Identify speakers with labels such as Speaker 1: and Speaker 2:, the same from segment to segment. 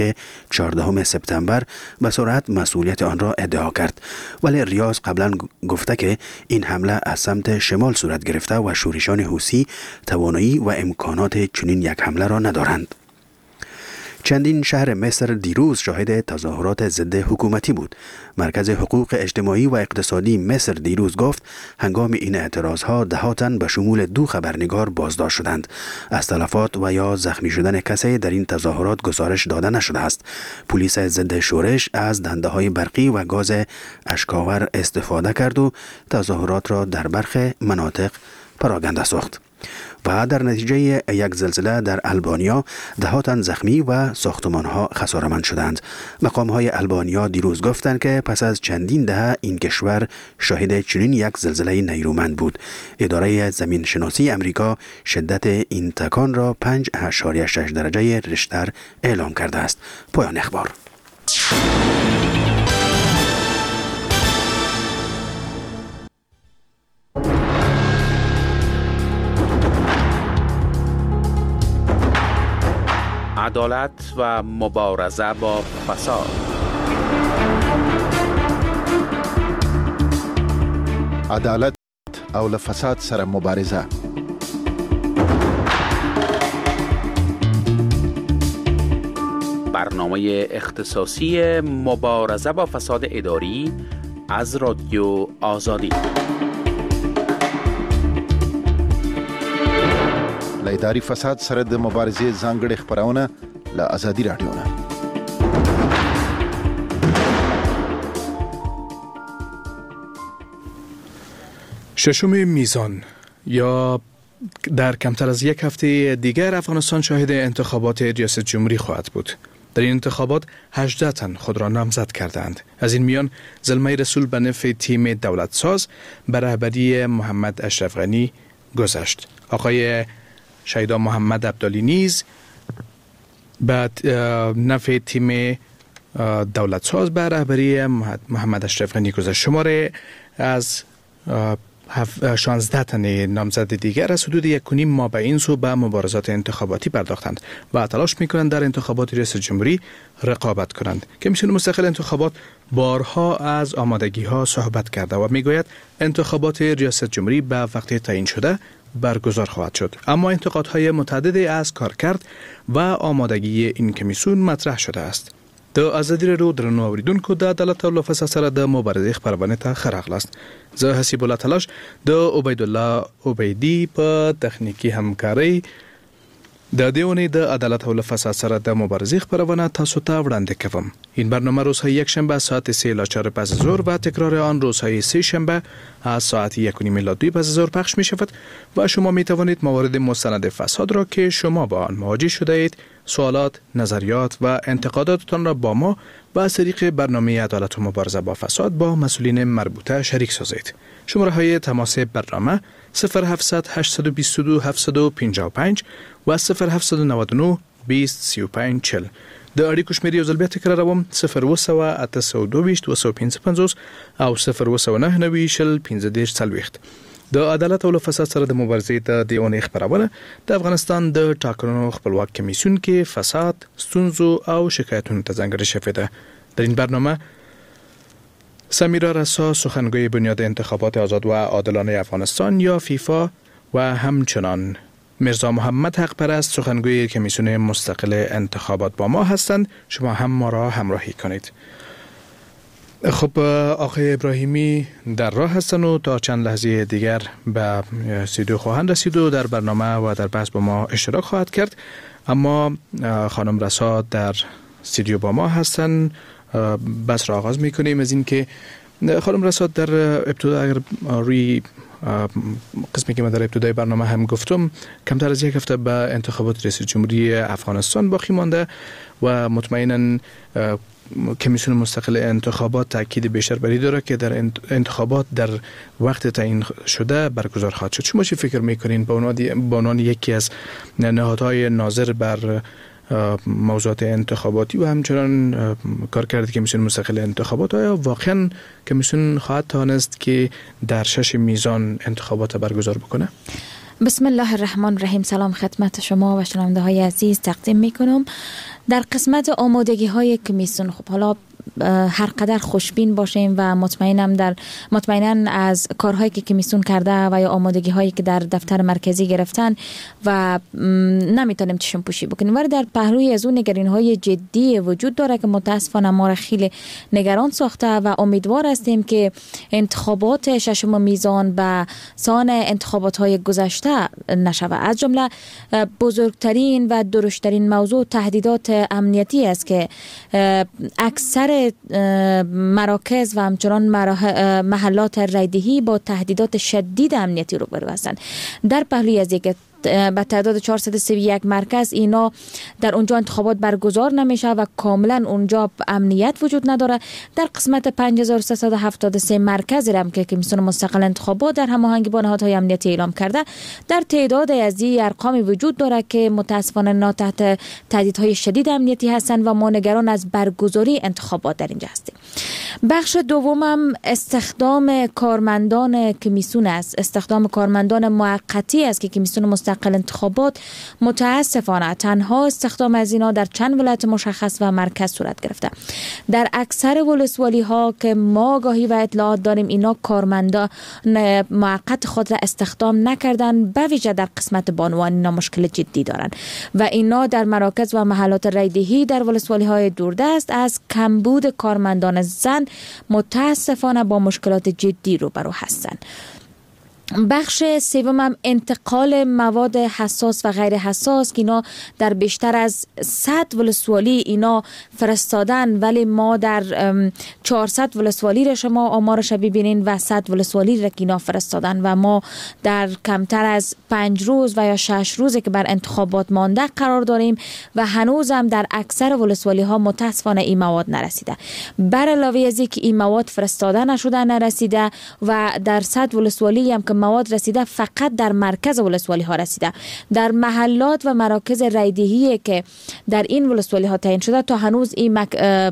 Speaker 1: 14 سپتامبر به سرعت مسئولیت آن را ادعا کرد، ولی ریاض قبلا گفته که این حمله از سمت شمال صورت گرفته و شورشیان حوثی توانایی و امکانات چنین یک حمله را ندارند. چندین شهر مصر دیروز شاهد تظاهرات ضد حکومتی بود. مرکز حقوق اجتماعی و اقتصادی مصر دیروز گفت هنگام این اعتراضها 10 تن به شمول 2 خبرنگار بازداشت شدند. از تلفات و یا زخمی شدن کسی در این تظاهرات گزارش داده نشده است. پلیس ضد شورش از دنده‌های برقی و گاز اشک‌آور استفاده کرد و تظاهرات را در برخی مناطق پراکنده ساخت. و در نتیجه یک زلزله در آلبانیا 10 تن زخمی و ساختمان‌ها خساره‌مند شدند. مقام‌های آلبانیا دیروز گفتند که پس از چندین دهه این کشور شاهد چنین یک زلزله نیرومند بود. اداره زمین شناسی امریکا شدت این تکان را 5.6 درجه ریشتر اعلام کرده است. پایان اخبار.
Speaker 2: عدالت و مبارزه با فساد.
Speaker 3: عدالت او له فساد سره مبارزه.
Speaker 2: برنامه اختصاصی مبارزه با فساد اداری از رادیو آزادی.
Speaker 3: له اداري فساد سره د مبارزې ځانګړې خبرونه له آزادي رادیو نه.
Speaker 4: ششم میزان یا در کمتر از یک هفته دیگر افغانستان شاهد انتخابات ریاست جمهوری خواهد بود. در این انتخابات 18 تن خود را نامزد کردند. از این میان زلمه رسول به نفع تیم دولت ساز به رهبری محمد اشرف غنی گذشت. آقای شهیدا محمد عبدالی نیز به نفع تیم دولت ساز به رهبری محمد اشرف غنی گذشت. شماره از 16 تن نامزد دیگر از حدود 1.5 ماه به این سو به مبارزات انتخاباتی پرداختند و تلاش میکنند در انتخابات ریاست جمهوری رقابت کنند. کمیسیون مستقل انتخابات بارها از آمادگی ها صحبت کرده و میگوید انتخابات ریاست جمهوری به وقت تعیین شده برگزار خواهد شد، اما انتقادهای متعددی از کارکرد و آمادگی این کمیسیون مطرح شده است. د ازادي رادیو درنو اوریدونکو د عدالت او فساد سره د مبارزې خبرونه ته خراغلاست. زه حسیب الله تلاش د عبید الله عبیدی په تخنیکی همکاري د دیونی د عدالت او فساد سره د مبارزې خبرونه تاسو ته وړاندې کوم. این برنامه روزهای یک شنبه ساعت 3 الی 4 پس از ظهر و تکرار آن روزهای سه شنبه از ساعت 1:30 الی 2 پس از ظهر پخش می شود و شما می توانید موارد مستند فساد را که شما با آن مواجه شده اید، سوالات، نظریات و انتقاداتتان را با ما و از طریق برنامه عدالت و مبارزه با فساد با مسئولین مربوطه شریک سازید. شماره های تماس برنامه 0700 822 755 و 0799 20 35 40. د اړیکو شمیرې یو ځل بیا تکراروم 0 822 او 0 د عدالت او فساد سره د مبارزې ته د اونۍ خبرونه د افغانستان د ټاکنو خپلواک کمیسیون کې فساد، ستونزو او شکایتونو ته ځانګړې شوې ده. در این برنامه سمیرا رسا سخنگوی بنیاد انتخابات آزاد و عادلانه افغانستان یا فیفا و همچنان مرزا محمد حق پرست سخنگوی کمیسیون مستقل انتخابات با ما هستند. شما هم ما را همراهی کنید. خب آقای ابراهیمی در راه هستند و تا چند لحظه دیگر به استودیو خواهند رسید و در برنامه و در بحث با ما اشتراک خواهد کرد. اما خانم رسا در استودیو با ما هستند. بس را آغاز میکنیم از این که خانم رسا در ابتدا اگر روی قسمی که من در ابتدای برنامه هم گفتم کمتر از یک هفته به انتخابات ریاست جمهوری افغانستان باقی مانده و مطمئناً کمیسیون مستقل انتخابات تاکید بیشتر بر این داره که در انتخابات در وقت تعیین شده برگزار خواهد شد. شما چی فکر میکنین به عنوان یکی از نهادهای ناظر بر موضوعات انتخاباتی و همچنان کارکرد کمیسیون مستقل انتخابات، آیا واقعا کمیسیون خواهد توانست که در 6 میزان انتخابات برگزار بکنه؟
Speaker 5: بسم الله الرحمن الرحیم. سلام خدمت شما و شنونده های عزیز تقدیم می کنم. در قسمت آمادگی های کمیسیون، خب حالا هر قدر خوشبین باشیم و مطمئنا از کارهایی که کمیسیون کرده و یا آمادگی هایی که در دفتر مرکزی گرفتن و نمیتونیم چشم پوشی بکنیم، ولی در پهلوی از اون نگرانی های جدی وجود داره که متاسفانه ما را خیلی نگران ساخته و امیدوار هستیم که انتخابات ششم میزان به سان انتخابات های گذشته نشود. از جمله بزرگترین و درشترین موضوع تهدیدات امنیتی است که اکثر مراکز و همچنان محلات رایدهی با تهدیدات شدید امنیتی روبرو هستند. در پهلوی از یک به تعداد 431 مرکز اینا در اونجا انتخابات برگزار نمیشه و کاملا اونجا امنیت وجود نداره. در قسمت 5373 مرکز هم که کمیسیون مستقل انتخابات در هماهنگی با نهادهای امنیتی اعلام کرده، در تعداد از این ارقامی وجود داره که متاسفانه نا تحت تهدیدهای شدید امنیتی هستند و ما نگران از برگزاری انتخابات در اینجا هستیم. بخش دومم استخدام کارمندان کمیسیون است. استخدام کارمندان موقتی است که کمیسیون مستقل انتخابات متاسفانه تنها استخدام از اینا در چند ولایت مشخص و مرکز صورت گرفته. در اکثر ولسوالی ها که ما آگاهی و اطلاعات داریم اینا کارمندان موقت خود را استخدام نکردن، به ویژه در قسمت بانوان اینا مشکل جدی دارن و اینا در مراکز و محلات رایدهی در ولسوالی های دوردست از کمبود کارمندان زن متاسفانه با مشکلات جدی روبرو هستند. بخش سوم انتقال مواد حساس و غیر حساس که اینا در بیشتر از 100 ولسوالی اینا فرستادن، ولی ما در 400 ولسوالی را شما آمارش ببینین و 100 ولسوالی را که اینا فرستادن و ما در کمتر از 5 روز و یا 6 روزی که بر انتخابات مانده قرار داریم و هنوز هم در اکثر ولسوالی ها متاسفانه این مواد نرسیده. بر علاوه از اینکه این مواد فرستاده نشده نرسیده و در 100 ولسوالی هم که مواد رسیده فقط در مرکز ولسوالی ها رسیده. در محلات و مراکز رایدهی که در این ولسوالی ها تعیین شده تا هنوز این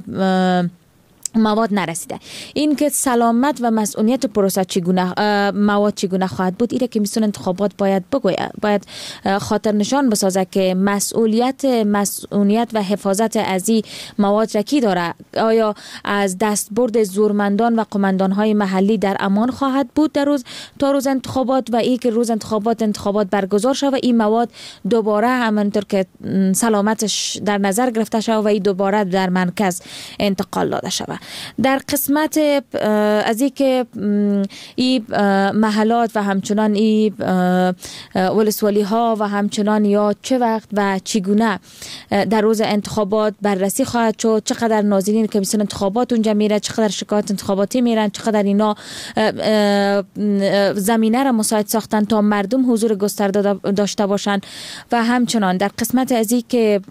Speaker 5: مواد نرسیده. این که سلامت و مسئولیت پروسه مواد چگونه خواهد بود، ایره که کمیسیون انتخابات باید خاطر نشان بسازه که مسئولیت و حفاظت از این مواد را کی داره. آیا از دستبرد زورمندان و قماندان های محلی در امان خواهد بود تا روز انتخابات و ای که روز انتخابات برگزار شود این مواد دوباره همانطور که سلامتش در نظر گرفته شود و این دوباره در مرکز انتقال داده شود. در قسمت از این که این محلات و همچنان این ولسوالی ها و همچنان یا چه وقت و چگونه در روز انتخابات بررسی خواهد شد، چقدر ناظرین کمیسیون انتخابات اونجا میره، چقدر شکایت انتخاباتی میرن، چقدر اینا زمینه را مساعد ساختن تا مردم حضور گسترده داشته باشند و همچنان در قسمت از این که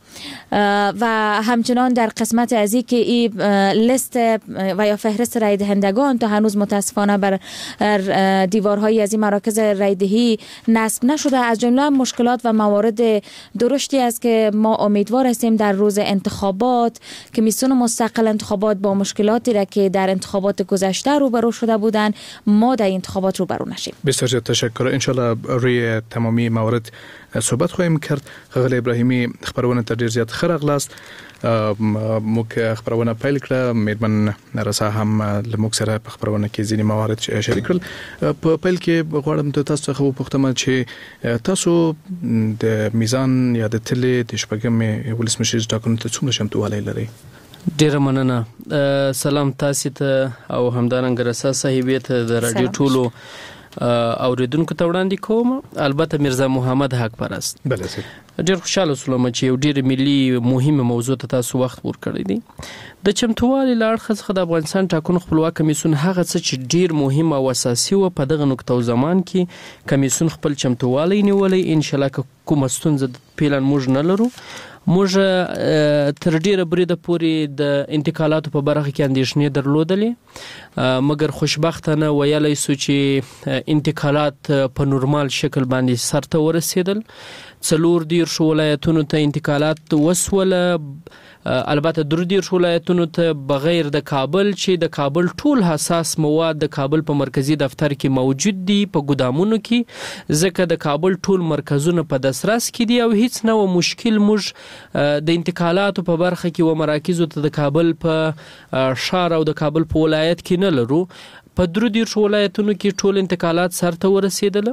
Speaker 5: این لیست و یا فهرست رای دهندگان تا هنوز متاسفانه بر دیوارهای از این مراکز رایدهی نصب نشده. از جمله مشکلات و موارد درشتی است که ما امیدوار هستیم در روز انتخابات کمیسیون مستقل انتخابات با مشکلاتی را که در انتخابات گذشته روبرو شده بودند ما در انتخابات روبرو نشیم.
Speaker 4: بسیار تشکر. انشالله روی تمامی موارد صحبت خواهیم کرد. خغل ابراهیمی خبرونه تر ډیر زیات خرغ لاست موږ خبرونه پیل کړه، میرمن رسا هم لموږ سره په خبرونه کې ځینې موارد شریک کړل. په پیل کې غواړم تاسو څخه وپوښتم چې تاسو د میزان یا د تلې د شپږمې ولسمشر ټاکنو ته څومره چمتووالی لرئ؟
Speaker 6: ډیره مننه. سلام تاسو ته او همدارنګه رسا صاحبې ته د رادیو ټولو اوریدونکو ته وړاندې کوم. البته میرزا محمد حق پرست.
Speaker 4: بله سر.
Speaker 6: ډیر خوشاله سلام چې یو ډیر ملي مهمه موضوع ته تاسو وخت ورکړی دی. د چمتووالي لاړ څخه د افغانستان ټاکنو خپلواک کمیسیون هغه څه چې ډیر مهم او اساسي و په دغه نقطه او زمان کې کمیسیون خپل چمتووالي نیولې. ان شاء الله کومه ستونزه پیلان موږ نه لرو. موږ تر ډیره بریده پورې د انتقالاتو په برخه کې اندېښنې درلودلې، مګر خوشبختانه ویلی سو چې انتقالات په نورمال شکل باندې سرته ورسېدل. 4 ولایتونو ته انتقالات وسوله. البته درو دیرش ولایتونو ته بغیر د کابل چې د کابل ټول حساس مواد د کابل په مرکزی دفتر کې موجود دي په ګودامونو کې، ځکه د کابل ټول مرکزونه په دسترس کې دي او هیڅ نو مشکل موږ د انتقالاتو په برخه کې و مراکزو ته د کابل په شهر او د کابل په ولایت کې نه لرو. په درو دیرش ولایتونو کې ټول انتقالات سرته ورسېدل.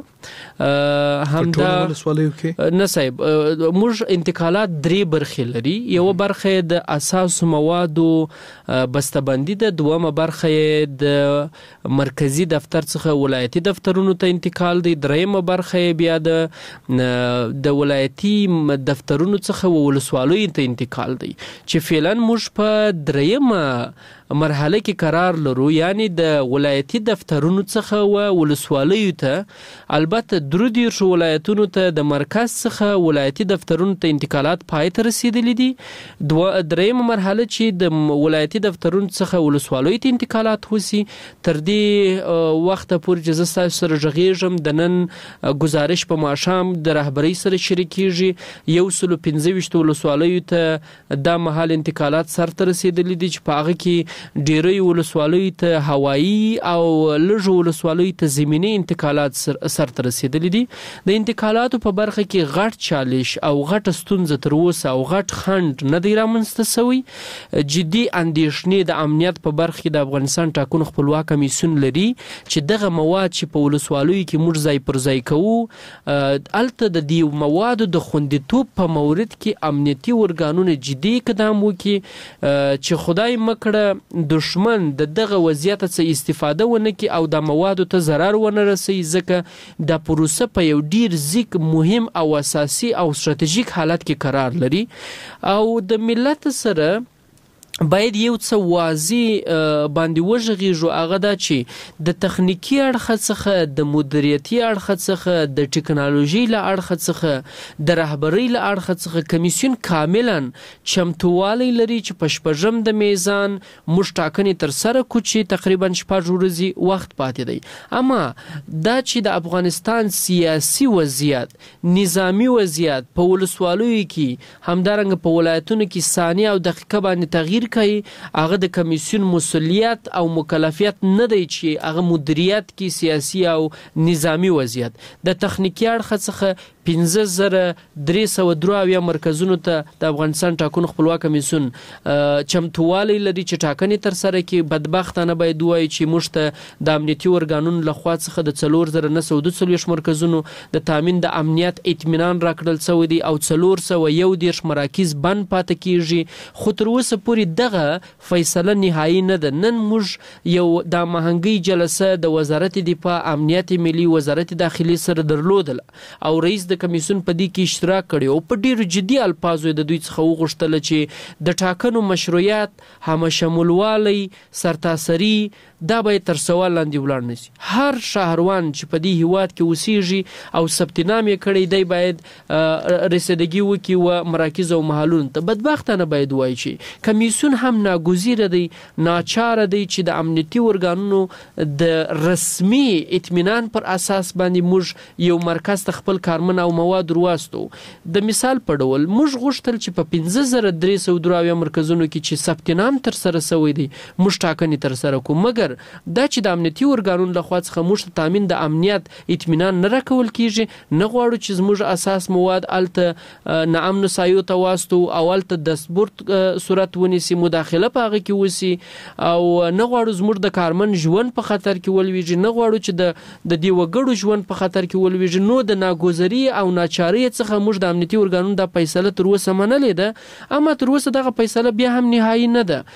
Speaker 6: همدا
Speaker 4: ولسوالیو کې
Speaker 6: نه صاحب، موږ انتقالات درې برخې لري. یو برخه د اساس موادو بسته‌بندي ده، دومه برخه د مرکزی دفتر څخه ولایتي دفترونو ته انتقال دی، دریمه برخه بیا د ولایتي دفترونو څخه ولسوالیو ته انتقال دی، چې فعلا موږ په دریمه مرحله کې قرار لرو، یعنی د ولایتي دفترونو څخه و ولسوالیو ته. البته درو دیرش ولایتونو ته د مرکز څخه ولایتي دفترونو ته انتقالات پای ته رسیدلي دي. دریمه مرحله چې د ولایتي دفترونو څخه ولسوالیو ته انتقالات وسی، تر دې وخت پورې چې زه تاسو سره غږیږم د نن گزارش په ماښام د رهبرۍ سره شریکیږي. 125 ولسوالیو ته د مهال انتقالات سرته رسیدلي دي، چې په هغه کې ډیری ولسوالیو ته هوایی او لږ ولسوالیو ته زمینی انتقالات سرته رسیدلي دي. د انتقالاتو په برخه کې غټ چالش او غټ ستونزه تر اوسه او غټ خنډ نه دی رامنځته شوی. جدي اندېښنې د امنیت په برخه کې د افغانستان ټاکنو خپلواک کمیسیون لري چې دغه مواد چې په ولسوالیو کې موږ ځای پر ځای کوو، الته د دې موادو د خوندیتوب په مورد کې امنیتي ارګانونه جدي اقدام وکړي چې خدای مکړه دشمن د دغه وضعیت څخه استفاده ونه کړي او د موادو ته ضرر ونه رسي، ځکه د پروسه په یو ډیر ځیک مهم او اساسي او ستراتیژیک حالت کې قرار لري او د ملت سره باید یو څه واضح باندې وژغیږو. هغه دا چې د تخنیکی اړخ څخه، د مدیریتي اړخ څخه، د ټکنالوژي له اړخ څخه، د رهبرۍ له اړخ څخه کمیسیون کاملا چمتووالی لري چې په شپږم د میزان موږ ټاکنې تر سره کړو چې تقریبا 6 ورځې وخت پاتې دی. اما دا چې د افغانستان سیاسي وضعیت، نظامی وضعیت په ولسوالیو کې همدارنګه په ولایتونو کې ثانیه او دقیقه باندې تغییر کوي، هغه د کمیسیون مسؤلیت او مکلفیت نه دی چې هغه مدیریت کې سیاسي او نظامی وضعیت. د تخنیکی اړخ څخه 15303 مرکزونو ته د افغانستان ټاکنو خپلواک کمیسیون چمتووالی لري چې ټاکنې تر سره کې. بدبختانه باید وایي چې موږ ته د امنیتي ارګانونو لخوا څخه د 4942 مرکزونو د تامین د امنیت اطمینان راکړل شوی دی او 411 مراکز بند پاتې کیږي، خو تر اوسه پورې دغه فیصله نهایی نه ده. نن موږ یو د مهنګي جلسه د وزارت دفاع، امنیت ملي، وزارت داخلي سره درلودل او رئیس د کمیسیون په دې کې اشتراک کړی او په ډیرو جدي الفاظو د دوی څخه وغوښتل چې د ټاکنو مشروعیت، همشمولوالی، سرتاسري دا باید تر سوال لاندې ولاړ نشي. هر شهروان چې په دې هیواد کې اوسیږي او ثبت نام یې کړی دی باید رسیدګي وکړي و مراکز او محلونو ته. بدبختانه باید وایي چې کمیسیون هم ناګزیره دی، ناچاره دی چې د امنیتي ارګانونو د رسمي اطمینان پر اساس باندې موږ یو مرکز ته خپل کارمن او مواد ورواستو. د مثال په ډول موږ غوښتل چې په 15303 مرکزونو کې چې ثبت نام تر سره شوی دی موږ ټاکنې تر سره کوو، مګر دا چې د امنیتي ارګانونو لخوا څخه موږ ته تامین د امنیت اطمینان نه راکول کیږي، نه غواړو چې زموږ اساس مواد الته نه امن سایو ته واستو او الته د سپورت صورت ونیسي، مداخله په هغه کې وسی او نه غواړو زموږ د کارمن ژوند په خطر کې ولویږي، نه غواړو چې د دې وګړو ژوند په خطر کې ولویږي. نو د ناګزري او ناچاري څخه موږ د امنیتي ارګانونو د فیصله تر اوسه منلې ده، اما تر اوسه دغه فیصله بیا هم نهایی نه ده.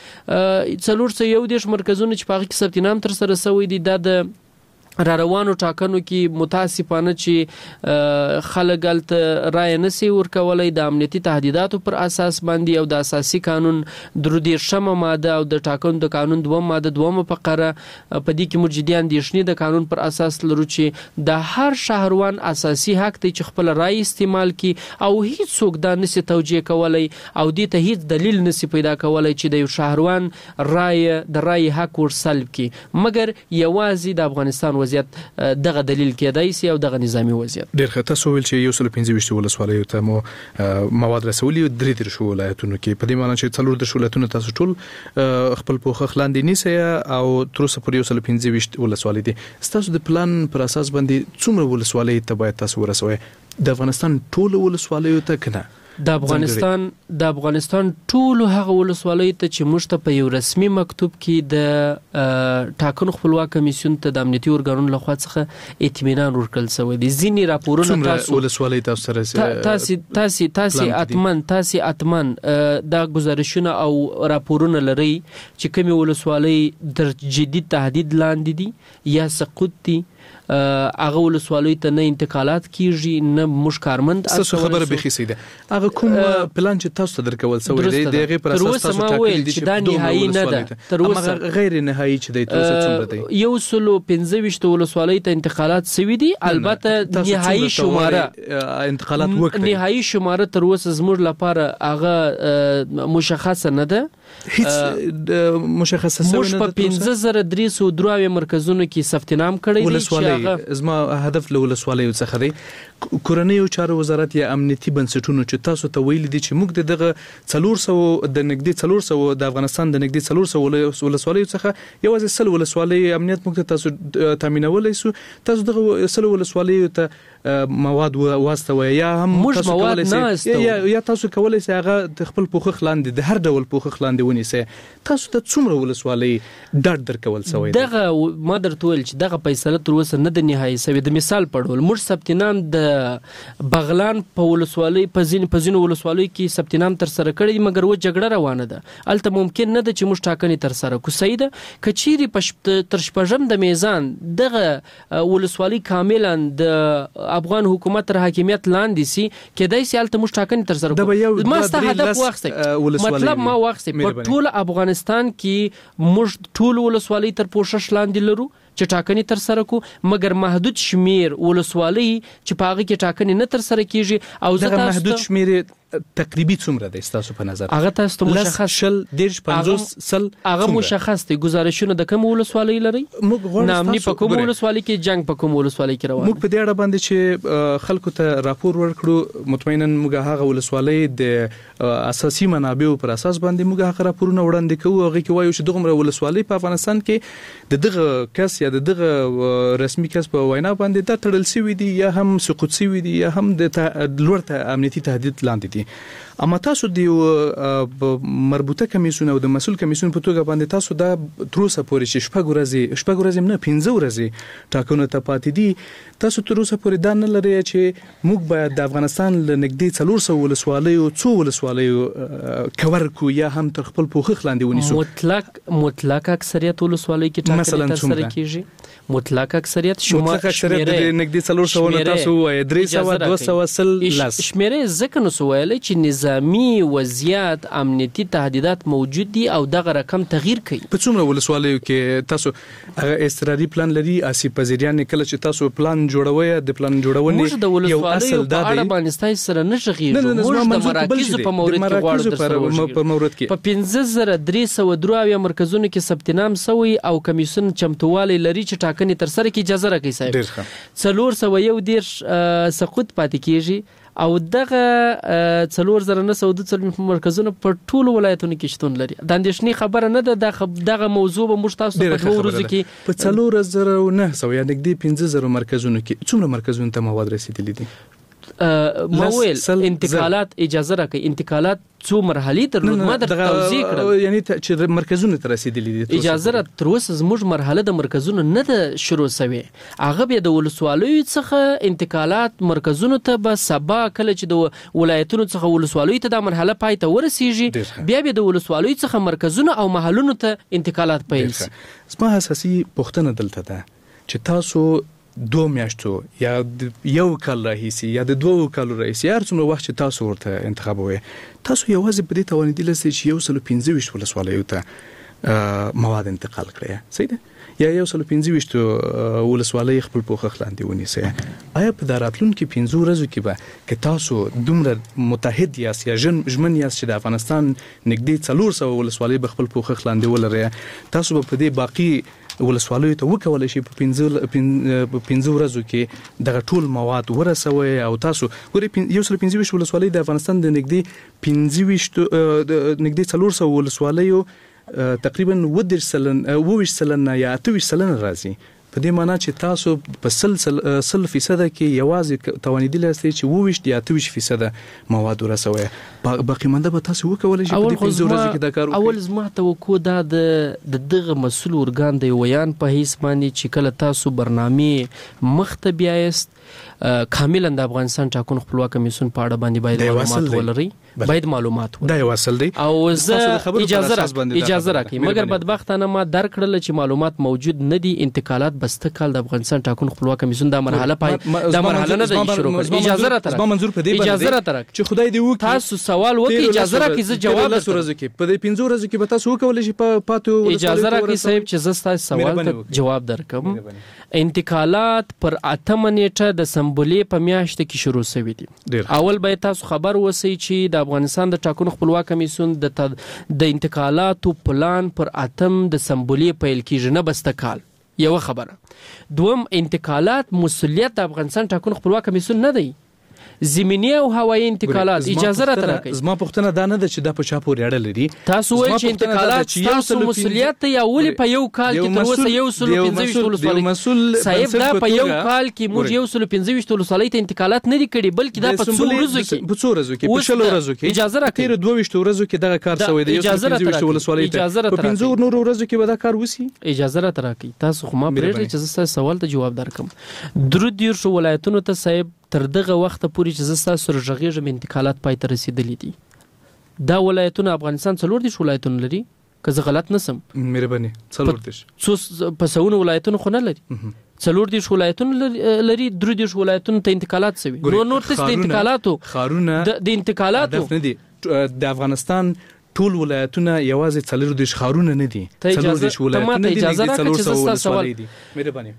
Speaker 6: 411 مرکزونه چې په هغه کې ثبت نام تر سره شوی دي، دا د را روانو ټاکنو کې متاسفانه چې خلک هلته رایه نشي ورکولی د امنیتي تهدیداتو پر اساس باندې او د اساسي قانون 33 ماده او د ټاکنو د قانون 2 ماده 2 فقره په دې کې موږ جدي اندېښنې د قانون پر اساس لرو چې د هر شهروان اساسي حق دی چې خپل رای استعمال کړي او هیڅ څوک دا نشي توجیه کولی او دې ته هیڅ دلیل نشي پیدا کولی چې د یو شهروان رای د رای حق ورسلب کړي، مګر یوازې د افغانستان وضعیت دغه دلیل کېدای شي او دغه نظامی وضعیت.
Speaker 4: ډېر ښه. تاسو ویل چې 125 ولسوالیو ته مو مواد رسولي 3 ولایتونو کې، په دې معنی چې 4 ولایتونه تاسو ټول خپل پوښښ لاندې نیسئ او تر اوسه پورې 125 ولسوالۍ دي. ستاسو د پلان پر اساس باندې څومره ولسوالۍ ته باید تاسو ورسوئ؟ د افغانستان ټول ولسوالیو ته کنه؟
Speaker 6: د افغانستان ټول هغه ولسوالۍ ته چې موږ ته په یو رسمي مکتوب کې د ټاکنو خپلواک کمیسیون ته د امنیتي ارګانونو لخوا څخه اطمینان ورکړل شوی دی. ځینې راپورونه تاسو
Speaker 4: ولسوالۍ تاسو سره
Speaker 6: تاسو اتمن دا گزارشونه او راپورونه لري چې کومې ولسوالۍ در جدي تهدید لاندې دي یا سقوط دي، هغه ولسوالیو ته نه انتقالات کیږي نه موږ کارمند.
Speaker 4: تاسو خبره به خسي ده هغه کوم پلان چې تاسو ته درکول سوی دی دغه پر اساس تاسو ټاکل دي چې دا
Speaker 6: نهایی نه ده، تر اوسه
Speaker 4: غیر نهایی چې دی تاسو څومره دی؟
Speaker 6: 125 ولسوالیو ته انتقالات سوي دي. البته نهایی شماره
Speaker 4: انتقالات وکړي،
Speaker 6: نهایی شماره تر اوسه زموږ لپاره هغه مشخصه نه ده،
Speaker 4: هیڅ مشخصه سوی نه ده.
Speaker 6: موږ په 15303 مرکزونو کې ثبت نام کړی دی.
Speaker 4: زما هدف له ولسوالیو څخه دی کورنیو چارو وزارت یا امنیتي بنسټونو چې تاسو ته ویل دي چې موږ دغه 400 د نګدي 400 د افغانستان د نګدي 400 ولسوالیو څخه یوازې 100 ولسوالۍ امنیت موږ ته تاسو تامینولای سو. تاسو دغه 100 ولسوالیو ته مواد واستوي یا هم
Speaker 6: تاسو کولای شئ
Speaker 4: یا تاسو کولای شئ هغه خپل پوښښ لاندې د هر ډول پوښښ لاندې ونیسئ. تاسو ته څومره ولسوالۍ ډاډ درکول سوی دی؟
Speaker 6: دغه ما درته ویل چې دغه فیصله تر اوسه نه د نهایی سوی. د مثال په ډول موږ ثبت نام د بغلان په ولسوالۍ په ځینو ولسوالیو کې ثبت نام تر سره کړی، مګر و جګړه روانه ده. الته ممکن نه ده چې موږ ټاکنې تر سره کو. صحیح ده کچيري تر شپږم د میزان دغه ولسوالۍ کاملا د افغان حکومت تر حاکمیت لاندې سي کېدای سي الته موږ ټاکنې تر سره کو. ما ست هدف واخستې مطلب ما واخستې په ټول افغانستان کې موږ ټول ولسوالۍ تر پوښښ لاندې لرو چې ټاکنې تر سره کو، مګر محدود شمیر ولسوالۍ چې په هغه کې ټاکنې نه تر سره کیږي. او
Speaker 4: دغه محدود شمیر تقریبي څومره دی تاسو په نظر؟
Speaker 6: هغه تاسو ته مشخص
Speaker 4: شل 50 سل
Speaker 6: هغه مشخص دی. گزارشونه د کوم ولسوالۍ لري؟ نامني په کوم ولسوالۍ کې، جنگ په کوم ولسوالۍ کې روان.
Speaker 4: موږ په دې اړه باندې چې خلکو ته راپور ورکړو مطمئنا موږ هغه ولسوالۍ د اساسي منابعو پر اساس باندې موږ هغه راپورونه وړاندې کوو. هغه کې وایو چې دغه ولسوالۍ په افغانستان کې دغه کس یا دغه رسمي کس په وینا باندې دا تړل شوی دی یا هم سقوط شوی دی یا هم د لوړ امنیتي تهدید لاندې دی. اما تاسو د مربوطه کمیسیون او د مسؤل کمیسیون په توګه باندې تاسو دا تر اوسه پورې چې شپږ ورځې نه 15 ورځې ټاکنو ته پاتې دي، تاسو تر اوسه پورې دا نه لري چې موږ باید د افغانستان له نږدې 400 ولسوالیو څو ولسوالیو کور کو یا هم تر خپل پوښښ لاندې ونیسو.
Speaker 6: مطلق اکثریت ولسوالۍ کې ټاکنې تر سره کیږي. مطلق اکثریت
Speaker 4: شمار د نږدې 400 نه تاسو وایي 300 200
Speaker 6: شمیره ځکه نو سوالای چې نظامی وضعیت امنیتي تهدیدات موجود دي او دغه رقم تغییر کوي.
Speaker 4: په څومره ولسوالیو کې تاسو هغه استرادي پلان لري اسی پذیریان کله چې تاسو پلان جوړوي د پلان جوړونې یو اصل دا دی.
Speaker 6: اړه باندې ستاسو سره نشغیږي. موږ د مراکزو په مورد کې غواړو
Speaker 4: په مورد کې
Speaker 6: په 15303 مرکزونو کې ثبت نام شوی او کمیسیون چمتووالی لري چې ټاکنې تر سره کې اجازه راکړي. صاحب 401 سقوط پاتې کیږي او دغه 4902 مرکزونه په ټولو ولایتونو کې شتون لري. د اندېښنې خبره نه ده. دغه موضوع به موږ تاسو په 2 ورځو کې
Speaker 4: په 4900 یا نږدې 15000 مرکزونو کې څومره مرکزونو ته مواد رسیدلي دي؟
Speaker 6: مویل انتقالات اجازه راکړي. انتقالات څو مرحلې درلود ما در توضیح کړم،
Speaker 4: یعنی چې مرکزونو ته رسیدلي دي.
Speaker 6: اجازه را تر اوسه زموږ مرحله د مرکزونو نه ده شروع شوې. هغه بیا د ولسوالیو څخه انتقالات مرکزونو ته به سبا کله چې د ولایتونو څخه ولسوالیو ته د مرحله پای ته ورسیږي بیا د ولسوالیو څخه مرکزونو او محلونو ته انتقالات پیل شي.
Speaker 4: زما اساسي پوښتنه دلته ده چې تاسو 2 میاشتو یا یو کال راهیسي یا د 2 کالو راهیسي هر څومره وخت چې تاسو ورته انتخابوي تاسو یوازې په دې توانیدل چې 115 ولسوالیو ته مواد انتقال کړئ. صحیح ده؟ یا 115 ولسوالۍ خپل پوښښ لاندې ونیسئ. آیا په راتلونکو 15 ورځو کې به که تاسو دومره متحد یاست یا ژمن یاست چې د افغانستان نږدې 400 ولسوالۍ به خپل پوښښ لاندې ولري، تاسو به په دې باقي ولسوالیو ته وکولای شي په 15 ورځو کې دغه ټول مواد ورسوي او تاسو ګورئ 125 ولسوالۍ د افغانستان د نږدې 400 ولسوالیو تقریبا 20% یا 28% راځي. په دې معنی چې تاسو په 100% کې یوازې توانیدلی یاستئ چې 20 یا 28% مواد ورسوي. باقي مانده به تاسو وکولای شئ په 15 ورځو کې دا کار وکړئ.
Speaker 6: اول زما توقع دا د دغه مسؤل ارګان د ویان په هیڅ باندې چې کله تاسو برنامه مخته بیاست کاملا د افغانستان ټاکنو خپلواک کمیسیون په اړه باندې باید معلومات ولري، باید معلومات
Speaker 4: دا یو اصل دی.
Speaker 6: او اجازه راکړئ مګر بدبختانه ما درکړل چې معلومات موجود نه دي. انتقالات بسته کال د افغانستان ټاکنو خپلواک کمیسیون دا مرحله نه ده شروع کړې. اجازه راته
Speaker 4: ما منظور په دې
Speaker 6: اجازه راته
Speaker 4: چې خدای دې وکړي
Speaker 6: تاسو سوال وکړئ. اجازه راکړئ زه جواب
Speaker 4: درکړم. ورځو کې په 15 ورځو کې به تاسو وکولای شئ په پاتو
Speaker 6: اجازه راکړئ صاحب چې زه تاسو سوال ته جواب درکم. انتقالات پر 8 نیټه د سمبولې په میاشت کې شروع شوي دي. اول به تاسو خبر وسی چې د افغانستان د ټاکنو خپلواک کمیسیون د انتقالاتو پلان پر 8 د سمبولې پیل کیږي نه بسته کال. یو خبره. دوم انتقالات مسؤلیت د افغانستان ټاکنو خپلواک کمیسیون نه دی. زمینی او هوایي انتقالات اجازه راته راکړئ.
Speaker 4: زما پوښتنه دا نه ده چې دا په چا پورې اړه لري.
Speaker 6: تاسو وایئ چې انتقالات تاسو مسؤلیت یا ولې په یو کال کې تر اوسه 125 ولسوالۍ صاحب دا په یو کال کې موږ 125 ولسوالۍ ته انتقالات نه دي کړي بلکې دا په 2 ورځو کې
Speaker 4: په 2 ورځو کې په 6 ورځو کې
Speaker 6: اجازه راکړئ.
Speaker 4: تیر 22 ورځو کې دغه کار شوی دی. 125 ولسوالۍ ته په 15 نور ورځو کې به دا کار وسی.
Speaker 6: اجازه راته راکړئ. تاسو خو ما پرېږدئ چې زه سوال ته جواب درکم. درود یو ولایتونو ته صاحب تر دغه وخت پورې چې زه تاسو سره غږیږم انتقالات پای ته رسیدلي دي. دا ولایتونه افغانستان 40 ولایتونه لري که زه غلط نسم.
Speaker 4: مهرباني 40
Speaker 6: څو په سونو ولایتونه خو نه لري. 40 ولایتونه لري. 3 ولایتونه ته انتقالات شوي. نور تاسو د انتقالاتو
Speaker 4: خارونه
Speaker 6: د انتقالاتو
Speaker 4: د افغانستان ټول ولایتونه یوازې 40 خارونه نه دي. 40 ولایتونه دي.
Speaker 6: اجازه راکړئ چې زه سوال
Speaker 4: مهرباني.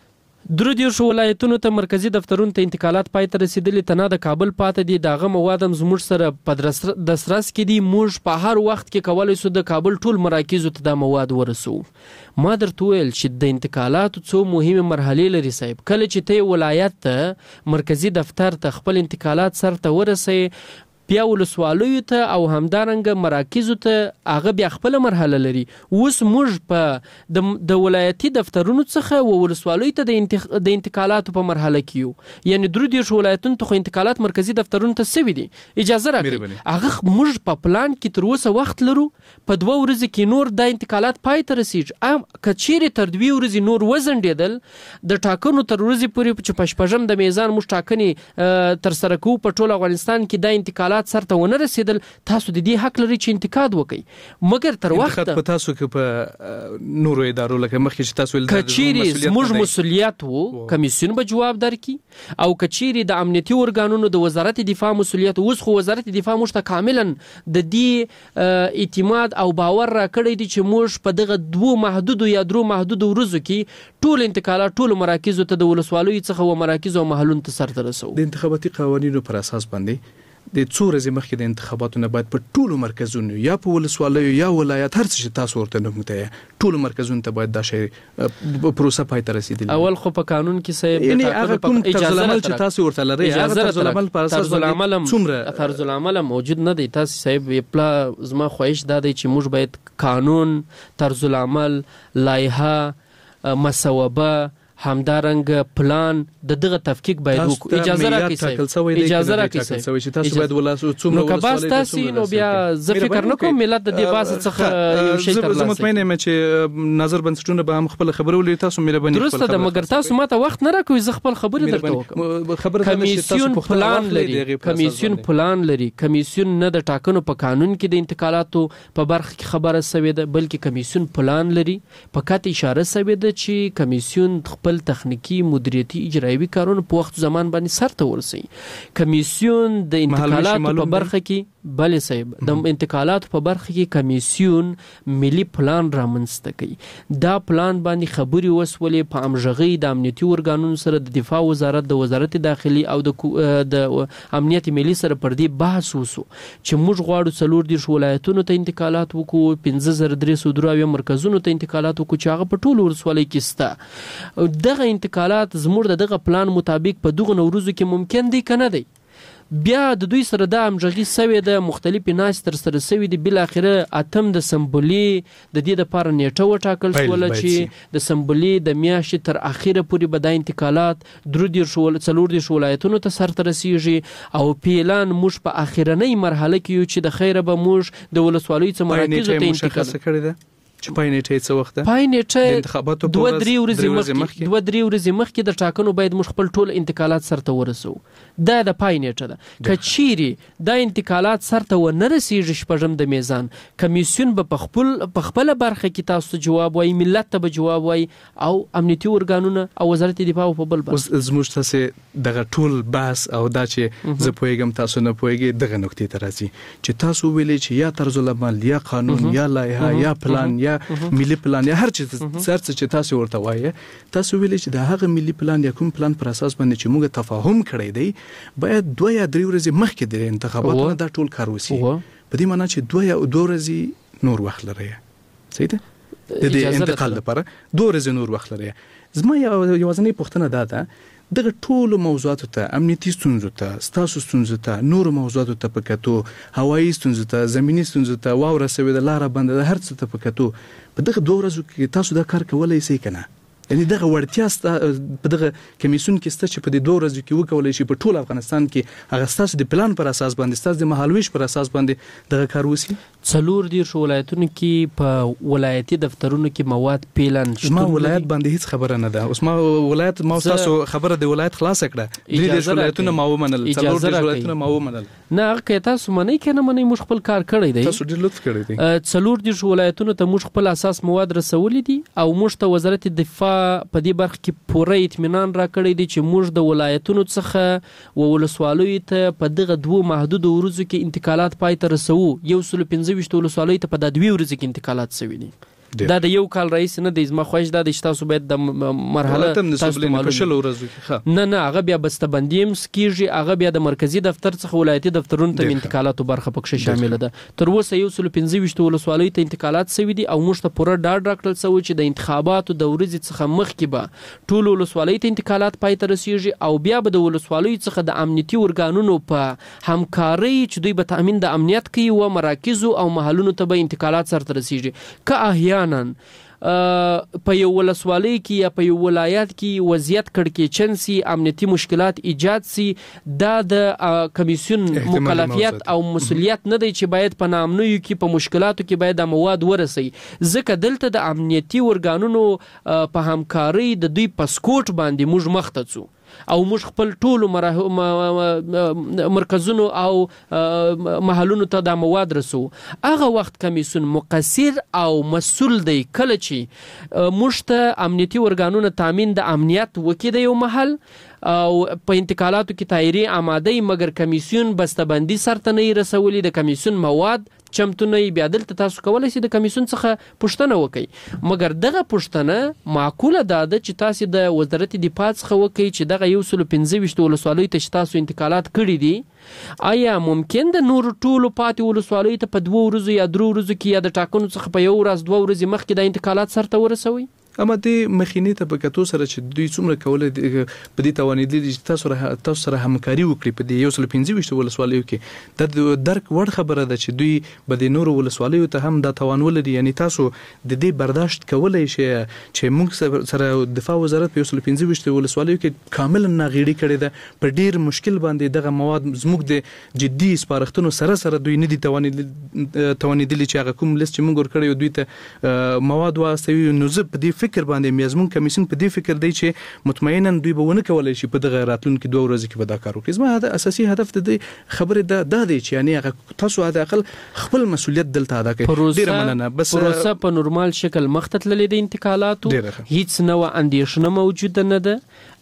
Speaker 6: 3 ولایتونو ته مرکزی دفترونو ته انتقالات پای ته رسیدلي. تنه د کابل پاتې دي. داغه مواد هم زموږ سره په دسترس کې دي. موږ په هر وخت کې کولای شو د کابل ټول مراکزو ته د مواد ورسو. ما درته ویل چې د انتقالاتو څو مهمه مرحلې لري صاحب. کله چې ته ولایت ته مرکزی دفتر ته خپل انتقالات سره ورسې بیا ولسوالیو ته او همدارنګه مراکزو ته هغه بیا خپل مرحله لري. اوس موږ په د ولایتي دفترونو څخه ولسوالیو ته د انتقالاتو په مرحله کې یو. یعنی 3 ولایتونو ته انتقالات مرکزی دفترونو ته سوي دي. اجازه راکړئ. هغه موږ په پلان کې تر اوسه وخت لرو. په 2 ورځې کې نور د انتقالات پای ته رسیږي. کچېرې تر 2 ورځې نور وزنډېدل د ټاکنو تر ورځې پورې چې په شپږم د میزان موږ ټاکنې تر سره کوو په ټول افغانستان کې د انتقالات سرته ونه رسیدل. تاسو د دې حق لري چې انتقاد وکړئ مګر تر وخت
Speaker 4: په تاسو کې په نورو ادارو لکه مخکې چې تاسو
Speaker 6: کچېرې موږ مسؤلیت وو کمیسیون به جواب درکړي او کچېرې د امنیتي ارګانونو د وزارت دفاع مسؤلیت اوس خو وزارت دفاع موږ ته کاملا د دې اعتماد او باور راکړی دی چې موږ په دغه 2 محدود یا 3 محدود ورځو کې ټول انتقالات ټول مراکزو ته د ولسوالیو څخه و مراکز او محلونو ته سرته رسو.
Speaker 4: د انتخاباتي قوانینو پر اساس باندې د څو ورځې مخکې د انتخاباتو نه باید په ټولو مرکزونو یا په ولسوالیو یا ولایت هر څه چې تاسو ورته نومته ټولو مرکزونو ته باید دا شی پروسه پای ته رسیدلی.
Speaker 6: اول خو په قانون کې صاحب
Speaker 4: یعنی هغه کوم طرز العمل چې تاسو ورته لري هغه طرز العمل پر اساس
Speaker 6: څومره طرز العمل موجود نه دی. تاسو صاحب پلا زما خواهش دا دی چې موږ باید قانون، طرز العمل، لایحه، مسوبه، همدارنګ پلان د دغه تفکیک باید وکړو. اجازه راکړئ صاحب. اجازه راکړئ صاحب چې
Speaker 4: تاسو باید ولاسو څومره
Speaker 6: نو کباس تاسو نو بیا زه فکر نه کوم ملت د دې باس څخه یو شی ترلاسه.
Speaker 4: زه مطمئن یم چې نظر بنسټونه به هم خپل خبرو لري. تاسو مهرباني
Speaker 6: درسته ده مګر تاسو ماته وخت نه راکوي. زه خپل خبرې درته وکم. کمیسیون پلان لري. کمیسیون پلان لري. کمیسیون نه د ټاکنو په قانون کې د انتقالاتو په برخه کې خبره سوي ده بلکې کمیسیون پلان لري. فقط اشاره سوي ده چې کمیسیون خپل تخنیکی مدیریتي اجرایوي کارونه په وخت زمان باندې سرته ورسي. کمیسیون د انتقالاتو په برخه کې بله صاحب د انتقالات په برخه کې کمیسیون ملي پلان رامنځته کوي دا پلان باندې خبري وسولې په امژغي د امنیتي ورګانونو سره د دفاع وزارت د وزارت داخلي او د امنیت ملي سره پر دې بحث وسو چې موږ غواړو 40 ولایتونو ته انتقالات وکړو 5303 مرکزونو ته انتقالات وکړو چې هغه په ټولو ولسوالۍ کې سته دغه انتقالات زموږ دغه پلان مطابق په دغه نوروز کې ممکن دی کنه دی بیا د دوی سره د امژغي سوي د مختلفې ناستې تر سره سوي دي بل اخره اتم د سمبولي د دې لپاره نیټه وټاکل شوله چې د سمبولي د میاشتې تر اخره پورې به د انتقالات 40 ولایتونو ته سرته رسیږي او پیلان موږ په اخرنۍ مرحله کې یو چې د خیره به موږ د ولسوالیو څخه مراکزو ته انتقال
Speaker 4: کړی ده چې پای نیټه څه وخت ده
Speaker 6: پای نیټه
Speaker 4: انتخاباتو
Speaker 6: 2-3 ورځې مخکې د ټاکنو باید موږ خپل ټول انتقالات سرته ورسو دا د پای نیټه ده کچيري دا انتقالات سرته و نه رسیږي شپږم د میزان کمیسیون به په خپل برخه کې تاسو جواب وایي ملت ته به جواب وایي او امنیتي ورګانونه او وزارت دفاع په بل بس
Speaker 4: زموږ تاسو دغه ټول بحث او دا چې زه پوهیږم تاسو نه پوهیږئ دغه نقطې ته راځي چې تاسو ویلې چې یا طرز العمل یا قانون یا لایحه یا پلان یا ملي پلان یا هر څه چې تاسو ورته وایي تاسو ویلې چې د هغه ملي پلان یا کوم پلان پر اساس باندې چې موږ تفاهم کړی دی باید 2 یا 3 ورځې مخکې د انتخاباتو دا ټول کار وسی په دې معنی چې 2 یا 2 ورځې نور وخت لري صحیح ده د دې انتقال لپاره 2 ورځې نور وخت لري زما یوازنۍ پوښتنه ده دغه ټول موضوعاتو ته امنیتي ستونزو ته ستاسو ستونزو ته نور موضوعاتو ته پکاتو هوایي ستونزو ته زمینی ستونزو ته واوره سوي د لار بند د هر څه ته پکاتو په دغه 2 ورځو کې تاسو دا کار کولای شئ کنه یعنی دغه وړتیا په دغه کمیسیون کې ست چې په دې 2 ورځو کې وکولای شي په ټول افغانستان کې هغه ستاسو د پلان پر اساس باندې ستاسو د مهالويش پر اساس باندې دغه کار وسی
Speaker 6: 40 ولایتونو کې په ولایتي دفترونو کې مواد پیلان
Speaker 4: شته ما ولایت باندې هیڅ خبره نه ده اوس ما ولایت ما تاسو خبره د ولایت خلاص کړه 3 ولایتونو ما ومنل 40 ولایتونو ما ومنل
Speaker 6: نه هغه تاسو منئ کنه منئ موږ خپل کار کړی دی
Speaker 4: تاسو ډیر لطف کړی دی
Speaker 6: 40 ولایتونو ته موږ خپل اساس مواد رسولې دي او موږ ته وزارت دفاع په دې برخه کې پوره اطمینان را کړی دی چې موږ د ولایتونو څخه ولسوالیو ته په دغه 2 محدود ورځو کې انتقالات پای ته رسو 115 ولسوالیو ته په 2 ورځو کې انتقالات شوي دي دا د یو کال رئیس نه د زما خوښ دا د تاسو باید د مرحله تاسو معلومه نه هغه بیا بسته‌بندي کیږي هغه بیا د مرکزی دفتر څخه ولایتي دفترونو ته انتقالاتو برخه پکې شامل ده تر اوسه 115 ولسوالیو ته انتقالات شوي دي او موږ ته پوره ډاډ راکړل شوی چې د انتخاباتو د ورځې څخه مخکې به ټول ولسوالیو ته انتقالات پای ته رسیږي او بیا به د ولسوالیو څخه د امنیتي ورګانونو په همکاري چې دوی به تامین د امنیت کوي او مراکز او محلونو ته به انتقالات سره رسیږي که احیانا په یو ولسوالۍ کې یا په یو ولایت کې وضعیت کړکېچن سي امنیتي مشکلات ایجاد سي دا د کمیسیون مکلفیت او مسؤلیت نه دی چې باید په نامنویو کې په مشکلاتو کې باید د مواد ورسي ځکه دلته د امنیتي ورګانونو په همکاري د دوی پاسپورت باندې موږ مخته څو او موږ خپل ټول مرکزونو او محلونو ته د مواد رسو هغه وخت کمیسیون مقصر او مسؤل دی کله چې موږ ته امنیتي ورګانونو تامین د امنیت وکړي د یو محل او په انتقالاتو کې تایری آماده مګر کمیسیون بسته‌بندي سرته نه رسولي د کمیسیون مواد چمتو نه بیا دلته تاسو کولای شئ د کمیسیون څخه پوښتنه وکړئ مګر دغه پوښتنه معقوله ده چې تاسو د وزارت دفاع څخه وکړئ چې دغه 115 ولسوالیو ته تاسو انتقالات کړي دي آیا ممکن د نور ټولو پاتې ولسوالیو ته په 2 ورځو یا 3 ورځو کې یا د ټاکنو څخه په 1 ورځ 2 ورځې مخکې د انتقالات سرته ورسوي
Speaker 4: اما د مخینی ته په کتو سره چې دوی څومره کولای په دې توانیدلی چې تاسو سره همکاري وکړي په دې 115 ولسوالیو کې د درک وړ خبره ده چې دوی به د نورو ولسوالیو ته هم د توان ولري یعنی تاسو د دې برداشت کولای شئ چې موږ سره دفاع وزارت په 115 ولسوالیو کې کامل ناغېړي کړي ده په ډیر مشکل باندې دغه مواد زموږ د جدي سپارښتنو سره دوی نه دي توانیدلی چې هغه کوم لیست چې موږ ورکړی دوی ته مواد واستوي نو زه په دې فکر باندې میزمون کمیسیون په دې فکر دی چې مطمئنا دوی به ونه کولای شي په دغه راتلونکو 2 ورځې کې به دا کار وکړي زما دا اساسي هدف د خبرې دا دی چې یعنی تاسو د اقل خپل مسؤلیت دلته ادا کړئ ډیر مننه بس
Speaker 6: پروسه په نورمال شکل مخته تللې د انتقالاتو هیڅ نوع اندیشنه موجوده نه ده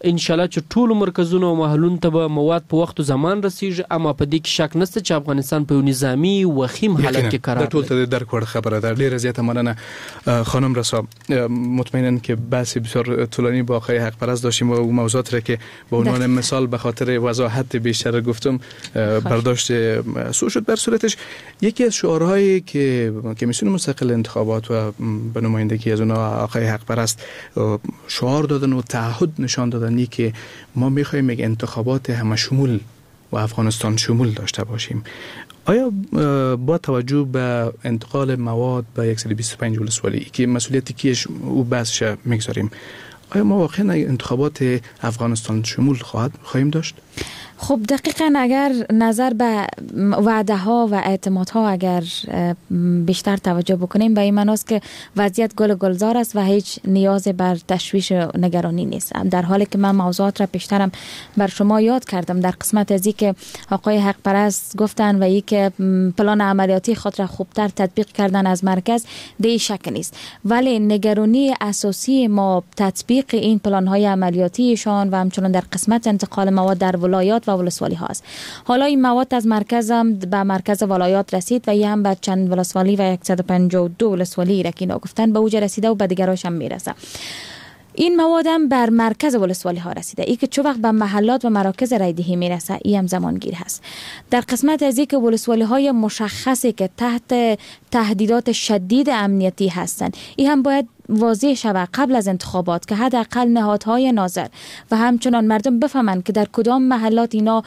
Speaker 6: ان شاء الله چې ټول مرکزونو او محلونو ته به مواد په وخت او زمان رسیږي، اما په دې کې شک نشته چې افغانستان په نظامی وخیم حالت کې قرار
Speaker 4: ده. ټول ته درک وړ خبره ده. ډیره زیاته مننه خانم رسا. مطمئناً که بحث بسیار طولانی با آقای حق پرست داشتیم و موضوعات را که به عنوان مثال به خاطر وضاحت بیشتر گفتم برداشت سو شد. بر صورتش یکی از شعارهایی که کمیسیون مستقل انتخابات و به نمایندگی از اونها آقای حق پرست شعار دادن و تعهد نشان دادن که ما میخوایم یک انتخابات همه شمول و افغانستان شمول داشته باشیم. آیا با توجه به انتقال مواد به 125 ولسوالی که مسئولیتی کیش او بحثش میگذاریم، آیا ما واقعا انتخابات افغانستان شمول خواهیم داشت؟
Speaker 5: خب دقیقاً اگر نظر به وعده ها و اعتمادها اگر بیشتر توجه بکنیم به این معناست که وضعیت گلزار است و هیچ نیاز بر تشویش و نگرانی نیست، در حالی که من موضوعات را پیشترم بر شما یاد کردم در قسمت ازی که آقای حق پرست گفتن و ای که پلان عملیاتی خود را خوبتر تطبیق کردن از مرکز دی شک نیست، ولی نگرانی اساسی ما تطبیق این پلان های عملیاتیشان و همچنان در قسمت انتقال مواد در ولایات و ولسوالی هاست. حالا این مواد از مرکز هم به مرکز ولایات رسید و این هم به چند ولسوالی و 152 ولسوالی را که اینا گفتن به اوج رسیده و به دیگراش هم میرسه. این مواد هم بر مرکز ولسوالی ها رسیده. ای که چه وقت به محلات و مراکز رایدهی میرسه ای هم زمانگیر هست. در قسمت از اینکه ولسوالی های مشخصی که تحت تهدیدات شدید امنیتی هستند، این هم باید واضح شود قبل از انتخابات که حداقل نهادهای ناظر و همچنان مردم بفهمند که در کدام محلات اینا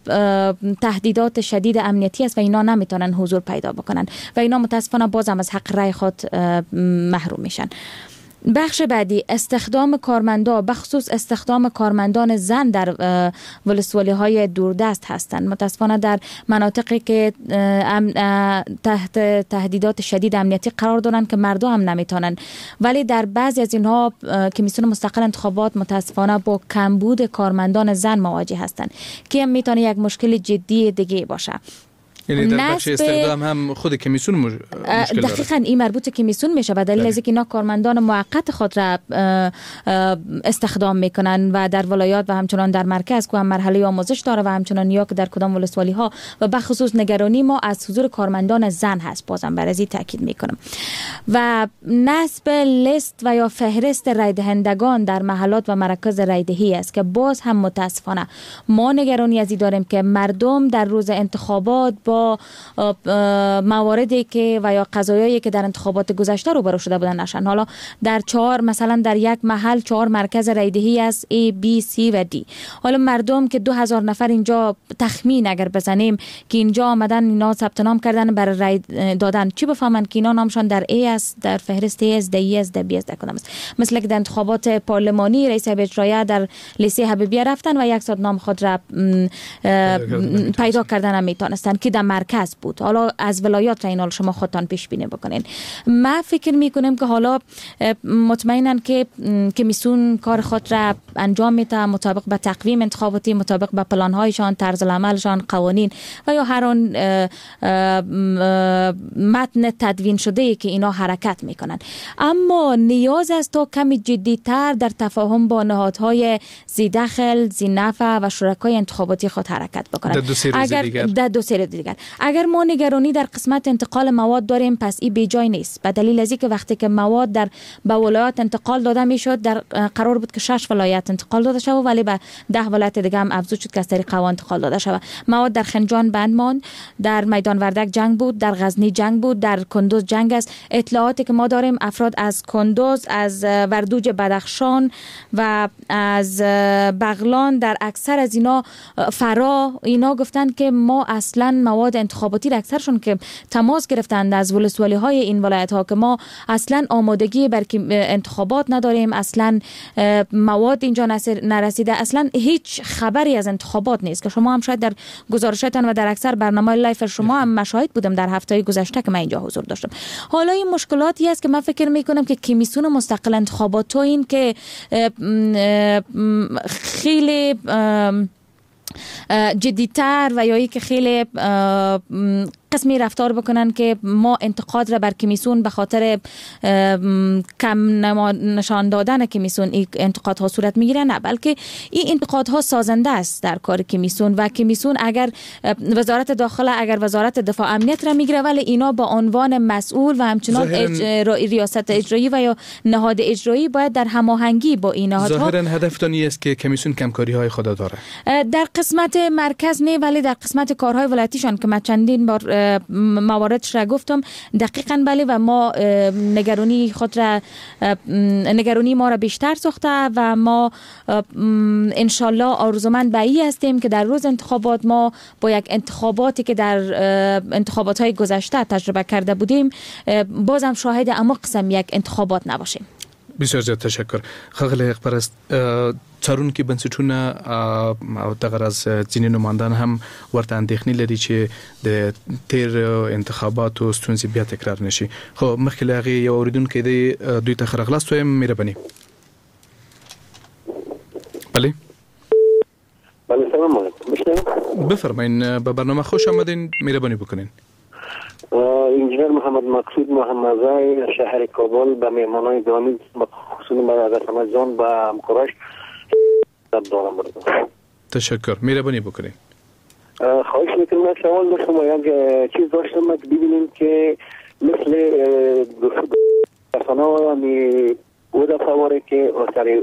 Speaker 5: تهدیدات شدید امنیتی است و اینا نمیتونن حضور پیدا بکنن و اینا متاسفانه باز هم از حق رای خود محروم میشن. بخش بعدی استخدام کارمندا، بخصوص استخدام کارمندان زن در ولسوالی های دوردست هستند. متاسفانه در مناطقی که تحت تهدیدات شدید امنیتی قرار دارن که مردم هم نمیتونن، ولی در بعضی از اینها کمیسیون مستقل انتخابات متاسفانه با کمبود کارمندان زن مواجه هستند که هم میتونه یک مشکل جدی دیگه باشه.
Speaker 4: یعنی در بخش استخدام هم خود کمیسیون مشکل داره.
Speaker 5: دقیقاً این مربوط کمیسیون میشه و دلیل از اینکه اینا کارمندان موقت خود را استخدام میکنن و در ولایات و همچنان در مرکز که هم مرحله آموزش داره و همچنان یا که در کدام ولسوالی ها و بخصوص نگرانی ما از حضور کارمندان زن هست. بازم بر از این تاکید میکنم و نصب لیست و یا فهرست رای دهندگان در محلات و مراکز رای دهی است که باز هم متاسفانه ما نگرانی از این داریم که مردم در روز انتخابات با مواردی که و یا قضایایی که در انتخابات گذشته روبرو شده بودن نشن. حالا در مثلا در یک محل 4 مرکز رایدهی است A, B, C و D. حالا مردم که 2000 نفر اینجا تخمین اگر بزنیم که اینجا آمدن اینا ثبت نام کردن برای رای دادن، چی بفهمن که اینا نامشان در A است، در فهرست A است، در E است، در B است، در کدام است. مثل که در انتخابات پارلمانی رئیس هیئت اجرایه در لیسه حبیبیه رفتن و 100 نام خود را پیدا کردن میتونستن که در مرکز بود. حالا از ولایات را این شما خودتان پیش بینی بکنین. ما فکر میکنم که حالا مطمئنن که کمیسیون کار خود را انجام میده مطابق به تقویم انتخاباتی، مطابق به پلان هایشان، طرز العملشان، قوانین و یا هر آن متن تدوین شده که اینا حرکت میکنن. اما نیاز است تا کمی جدی‌تر در تفاهم با نهادهای ذی دخل، ذی نفع و شرکای انتخاباتی خود حرکت بکنن. در دو سری دیگر اگر ما نگرانی در قسمت انتقال مواد داریم پس این بیجای نیست، به دلیل از اینکه وقتی که مواد در به ولایات انتقال داده میشد در قرار بود که 6 ولایت انتقال داده شود ولی به 10 ولایت دیگه هم افزود شد که از طریق قوا انتقال داده شود. مواد در خنجان بند ماند، در میدان وردک جنگ بود، در غزنی جنگ بود، در کندوز جنگ است. اطلاعاتی که ما داریم افراد از کندوز، از وردوج بدخشان و از بغلان در اکثر از اینا گفتن که ما اصلا مواد انتخاباتی در اکثرشون که تماس گرفتند از ولسوالی های این ولایت ها که ما اصلا آمادگی بر انتخابات نداریم، اصلا مواد اینجا نرسیده، اصلا هیچ خبری از انتخابات نیست که شما هم شاید در گزارشتان و در اکثر برنامه لایف شما هم مشاهد بودم در هفته گذشته که من اینجا حضور داشتم. حالا این مشکلاتی است که من فکر میکنم که کمیسیون مستقل انتخابات تو این که خیلی جدیتر و یا ای که خیلی قسمی رفتار بکنن که ما انتقاد را بر کمیسیون به خاطر کم نشان دادن کمیسیون این انتقادها صورت میگیره، نه، بلکه این انتقادها سازنده است در کار کمیسیون و کمیسیون اگر وزارت داخله، اگر وزارت دفاع امنیت را میگیره، ولی اینا با عنوان مسئول و همچنان ریاست اجرایی و یا نهاد اجرایی باید در هماهنگی با این نهادها.
Speaker 4: ظاهرا هدفتون است که کمیسیون کمکاری های خود داره.
Speaker 5: در قسمت مرکز نه، ولی در قسمت کارهای ولایتیشان که من چندین بار مواردش را گفتم دقیقاً بله، و ما نگرانی ما را بیشتر ساخته و ما انشالله آرزومند به این هستیم که در روز انتخابات ما با یک انتخاباتی که در انتخابات های گذشته تجربه کرده بودیم بازم شاهد اما قسم یک انتخابات نباشیم.
Speaker 4: بسیار زیاد تشکر. ښاغلی اقبرست، څارونکي بنسټونه او دغه راز ځینې نمایندان هم ورته اندېښنې لري چې د تیر انتخاباتو ستونزې بیا تکرار نشي. خو مخکې له هغې یو اورېدونکی دی، دوی ته ښه راغلاست وایم. مهرباني. بله
Speaker 7: سلام علیکم.
Speaker 4: بفرمایین، به برنامه خوش آمدین. مهرباني بکنین.
Speaker 7: انجینر محمد مقصود محمدزای شهر کابل به مهمانان گرامی خصوصا به رسام جان و همکاراش دارم بردم. تشکر.
Speaker 4: مهربانی بکنید.
Speaker 7: خواهش میکنم. من سوال داشتم، یک چیز داشتم که ببینیم که مثل رسانه همی او دفعه واره که سر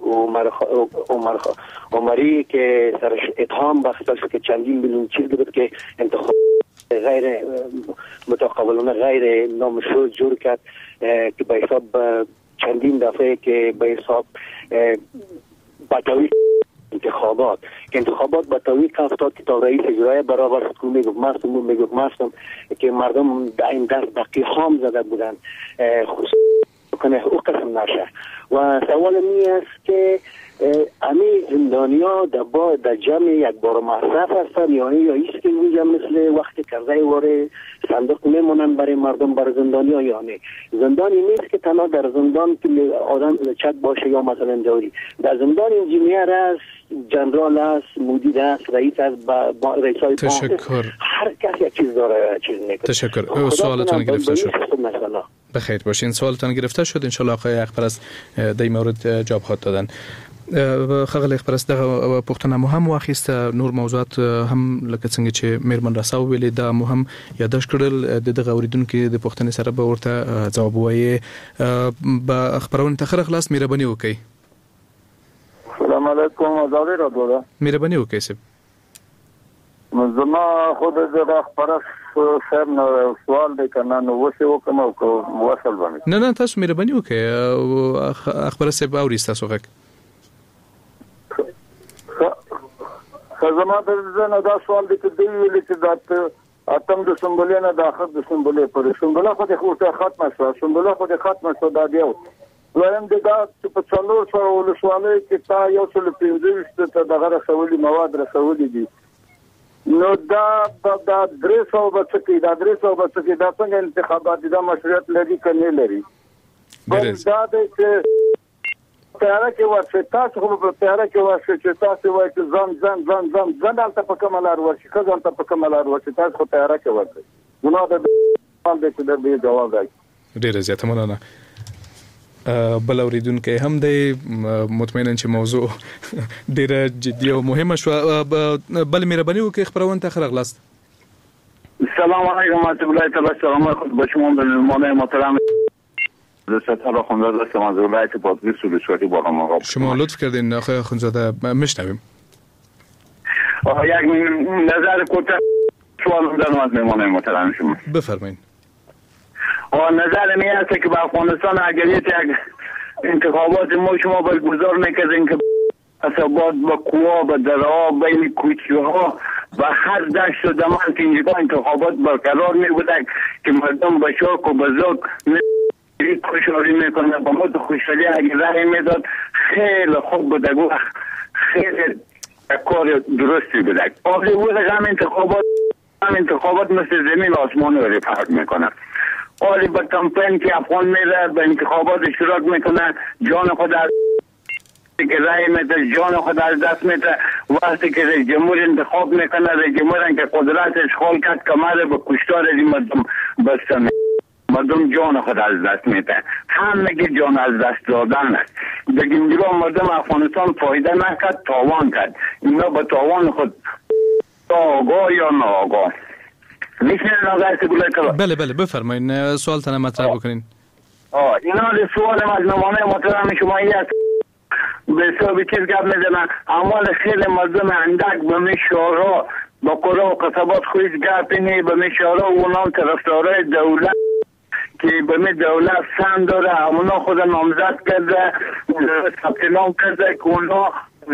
Speaker 7: عمری که سرش اتهام بخشتر شد که چندین میلیون چیز بود که انتخاب غیر متقابلانه غیر نامشروع جور کرد که به حساب چندین دفعه که به حساب بطوی انتخابات به طوری افتاد که تا رئیس اجرایی برابر شد میگفت مستم که مردم در این دست دقیقام زده بودن کنه او قسم نشه. و سوال می است که امی زندانیا در جمع یک بار مصرف هستن یا ایست که اونجا مثل وقتی کرده واره صندوق میمونن برای مردم، برای زندانیا یا نه؟ زندانی نیست که تنها در زندان که آدم چک باشه یا مثلا داری، در زندان انجینیر است، جنرال است، مدیر است، رئیس است، رئیسای
Speaker 4: تشکر.
Speaker 7: هر کس یک چیز داره چیز میکنه.
Speaker 4: تشکر. سوالتون گرفته شد. بخیر باشین. سوالتان گرفته شد. ان شاء الله آقای اقبرست در این مورد جواب خواهد دادن. ښاغلی اقبرست، دغه پوښتنه مو هم واخیسته. نور موضوعات هم لکه څنګه چې میرمن رسا وویلې دا مو هم یادداشت کړل. د دغه اورېدونکي د پوښتنې سره به ورته ځواب ووایي. به خپرونې ته ښه راغلاست. مهرباني وکړئ.
Speaker 8: سلام علیکم. ازادي راډیو ده.
Speaker 4: مهرباني وکړئ صاحب.
Speaker 8: زما خود د خبره صاحب نو سوال دی کنه نو وسه وکم او وصل باندې
Speaker 4: نه تاسو مهرباني وکړئ. خبره صاحب اوري تاسو غږ.
Speaker 8: زما د زنه دا سوال دی چې دی ویل چې دا اتم د سمبولې نه د اخر د سمبولې پر سمبوله خو د خو ختمه شو، سمبوله خو د ختمه شو. دا دیو وایم دا چې په څلور سره ولسوالۍ کې تا یو څل 15 ته دغه رسولي مواد رسولي دي، نو دا 300 بچی دا څنګه انتخابات دا مشروعیت لري کنه لري؟ دا د تیاره کې ورشه تاسو خو په تیاره کې ورشه چې تاسو وایي چې ځان دلته په کمالار ورشي، ځان ته په کمالار ورشي، تاسو خو تیاره کې ورشه. نو دا سوال دی چې د جواب دی.
Speaker 4: ډیره زیاته مننه. بل اوریدونکو هم دی مطمئنا چې موضوع ډیره جدي او مهمه شو. بل مهرباني وکړئ خبرونه ته خلاص.
Speaker 8: سلام علیکم ورحمت الله تعالی وبرکاته. با شما به مهمان محترم ستاره خانزاده هستم از ولایت بادغیس ولسوالی بالامقام.
Speaker 4: شما لطف کردین آقای خانزاده میشنویم.
Speaker 8: یک نظر کوتاه سوال دارم از مهمان محترم شما.
Speaker 4: بفرمایید.
Speaker 8: نظر می است که به افغانستان اگر یک انتخابات ما شما برگزار میکردین که اسباب با قوا و درها بین کوچه‌ها و هر دشت و دمن که اینجا انتخابات برقرار می بودن که مردم به شوق و به ذوق خوشحالی میکنه. با ما تو خوشحالی اگر رای میداد خیلی خوب بوده، خیلی کار درستی بوده. آخری بود هم انتخابات مثل زمین آسمان رو فرق میکنه. آلی با کمپین که افغان میره به انتخابات اشتراک میکنه، جان خود از که رای میده، جان خود از دست میده وقتی که رئیس جمهور انتخاب میکنه، رئیس جمهور که قدرت اشغال کرد کمر به کشتار از مردم بسته، مردم جان خود از دست میده. همه جان از دست دادن است. دیگه اینجا مردم افغانستان فایده نکرد، تاوان کرد. اینا به تاوان خود آگاه یا ناآگاه. میشه نظر که بله کرد.
Speaker 4: بله بفرمایید، سوال تنم مطرح بکنین.
Speaker 8: اینا سوال از نمانه محترم شما این است. به حساب چیز گپ میزنن، اموال خیلی مردم اندک به مشارا با قرا و قصبات خودش گپ نی، به مشارا و اونام طرفدارای دولت که به می دولت سند داره، اونا خود نامزد کرده، ثبت نام کرده که اونا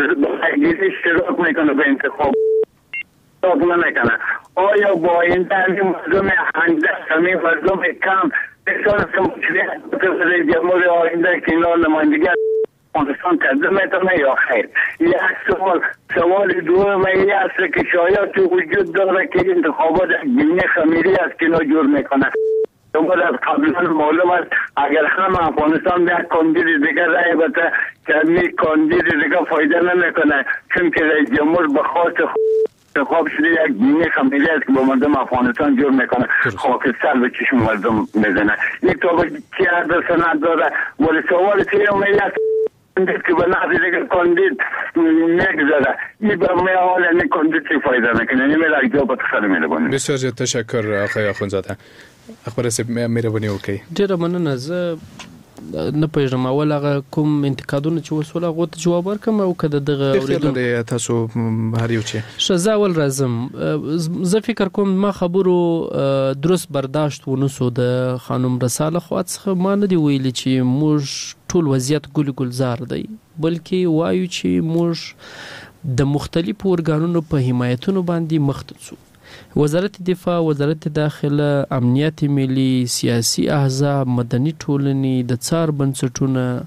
Speaker 8: اشتراک میکنه به انتخاب نمیکنه. آیا با این تعلیم مردم اندک همین مردم کم بسیار که رئیس جمهور آینده که اینا نمایندگی افغانستان کرده میتونه یا خیر؟ یک سوال دوم این است که شایعاتی وجود داره که انتخابات گینه خمیری است که اینا جور میکنه. دوباره از قبلا معلوم است اگر هم افغانستان به یک کاندید دیگر رای بده که این کاندید دیگر فایده نمیکنه، چون که رئیس جمهور به خاص انتخاب شده یک گینه خمیری است که با مردم افغانستان جور میکنه، خاکستر به چشم مردم میزنه. یک تا که عرض سند داره. ولی سوال سیوم این است که به نحوی دیگر کاندید نگذاره، این به حال این کاندید چی فایده نکنه. این میره اجزا با تخصیل میره بانیم.
Speaker 4: بسیار زیاد تشکر آقای آخوندزاده. اخبار سب میره بانی اوکی.
Speaker 6: ډیره مننه. زه نه پېژنم اول هغه کوم انتقادونه چې وسول هغه ته جواب ورکړم او که دغه
Speaker 4: اوریدونکو تاسو هر یو چې
Speaker 6: ښه زه اول راځم. زه فکر کوم ما خبرو درست برداشت ونسو د خانم رساله خوا څخه. ما نه دی ویلي چې موږ ټول وضعیت ګلزار دی، بلکې وایو چې موږ د مختلفو ارګانونو په حمایتونو باندې مخ ته ځو. وزارت دفاع، وزارت داخله، امنیت ملی، سیاسی احزاب، مدني ټولنې، د څار بنسټونه،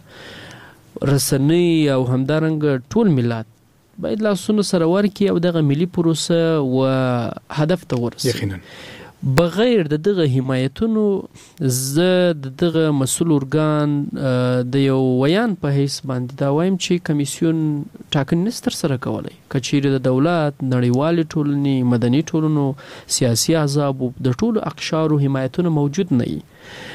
Speaker 6: رسنۍ او همدارنګه ټول ملت باید لاسونه سره ورکړي او دغه ملي پروسه و هدف ته ورسوي.
Speaker 4: یقینا
Speaker 6: بغیر د دغه حمایتونو زه د دغه مسؤل ارګان د یو ویان په حیث باندې دا وایم چې کمیسیون ټاکنې نشي ترسره کولی. که چیرې د دولت، نړیوالې ټولنې، مدني ټولنو، سیاسي احزابو د ټولو اقشارو حمایتونه موجود نه وي.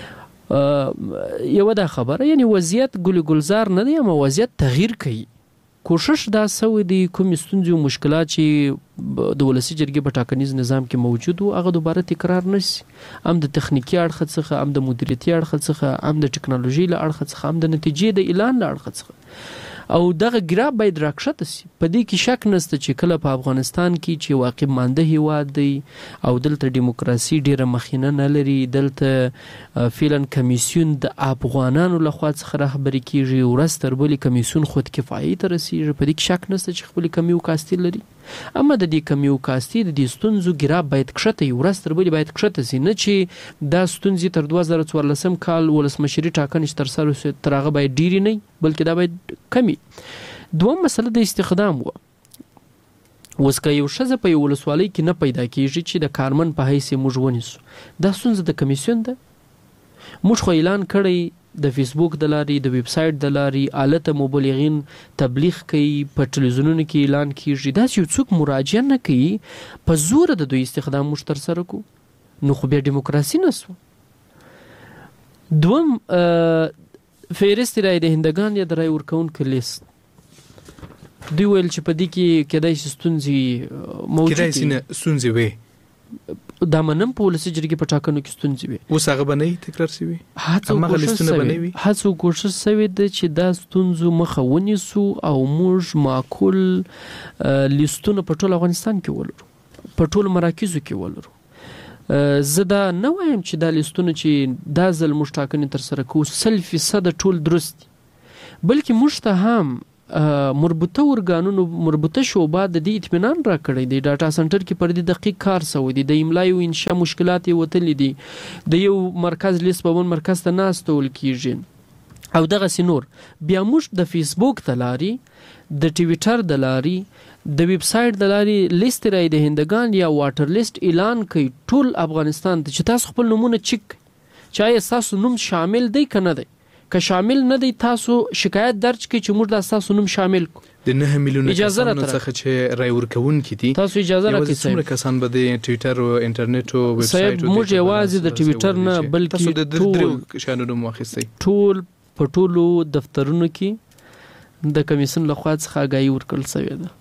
Speaker 6: یوه دا خبره، یعنی وضعیت ګلزار نه دی، اما وضعیت تغییر کوي. کوشش دا سوی دی کوم ستونزې او مشکلات چې د ولسي جرګې په ټاکنیز نظام کې موجود وو هغه دوباره تکرار نشي، هم د تخنیکي اړخ څخه، هم د مدیریتي اړخ څخه، هم د ټکنالوژي له اړخ څخه، هم د نتیجې د اعلان له اړخ څخه. او دغه ګراب باید راکښته شي. په دې کې شک نشته چې کله په افغانستان کې چې واقع مانده هیواد دی او دلته دیموکراسي ډیره مخینه نه لري، دلته فعلا کمیسیون د افغانانو لخوا څخه رهبري کیږي، ورځ تر بلې کمیسیون خود کفایي ته رسیږي. په دې کې شک نشته چې خپل کمی او کاستي لري، اما د دې کمی او کاستي د دې ستونزو ګراب باید کښته وي، ورځ تر بلې باید کښته شي، نه چې دا ستونزې تر 2014 کال ولسمشري ټاکنې چې ترسره شوې تر هغه باید ډیرې نه وي، بلکې دا باید کمی. دوم مسله د استخدام وه. اوس که یو ښځه په یو ولسوالۍ کې نه پیدا کیږي چې د کارمن په حیث موږ ونیسو، دا ستونزه د کمیسیون ده. موږ خو اعلان کړی د فیسبوک د لارې، د ویب سایټ د لارې، آلته مبلغین تبلیغ کوي، په ټلویزیونونو کې اعلان کیږي. داسې یو څوک مراجعه نه کوي، په زوره د دوی استخدام موږ ترسره کوو، نو خو بیا ډیموکراسي نسوه. دوم فهرست رای دهندگان یا د رای ورکوونکو لیست. دوی ویل چې په دې کې کېدای شي ستونزې موجود دي.
Speaker 4: کېدای شي نه ستونزې وي.
Speaker 6: دا منم په ولسي جرګې په ټاکنو کې ستونزې وي.
Speaker 4: اوس هغه به نه تکرار شوي، هماغه لیستونه به نه وي.
Speaker 6: هڅه کوشش سوې ده چې دا ستونزو مخه ونیسو او موږ معقول لیستونه په ټول افغانستان کې ولرو، په ټولو مراکزو کې ولرو. زه دا نه وایم چې دا لیستونه چې دا ځل موږ ټاکنې ترسره کوو 100% ټول درست دي، بلکې موږ ته هم مربوطه ارګانونو، مربوطه شعبه د دې اطمینان راکړی دی. ډاټا سنټر کې پر دې دقیق کار شوی دی، د املا او انشا مشکلات یې وتلي دي، د یو مرکز لیست په بل مرکز ته ناستول کیږي او دغسې نور. بیا موږ د فیسبوک د لارې، د ټویټر د لارې، د ویب سایټ د لارې لیست رای دهندگان یا واټر لیست اعلان کوي ټول افغانستان ته چې تاسو خپل نومونه چک چې آیا ستاسو نوم شامل دی که نه دی. که شامل نه دی تاسو شکایت درج کړئ چې موږ د تاسو نوم شامل کو
Speaker 4: د 9 میلیونه
Speaker 6: اجازه
Speaker 4: کسانو
Speaker 6: راته
Speaker 4: څخه چې رای ورکوونکي دي
Speaker 6: تاسو اجازه راکړئ
Speaker 4: څومره کسان به د ټویټر او انټرنیټ او ویب سټ
Speaker 6: موږ یوازې د ټویټر نه بلکې
Speaker 4: تاسو د درو شانو نوم واخیستئ
Speaker 6: ټول په ټولو دفترونو کې د کمیسیون لخوا څخه آګاهي ورکړل شوې ده.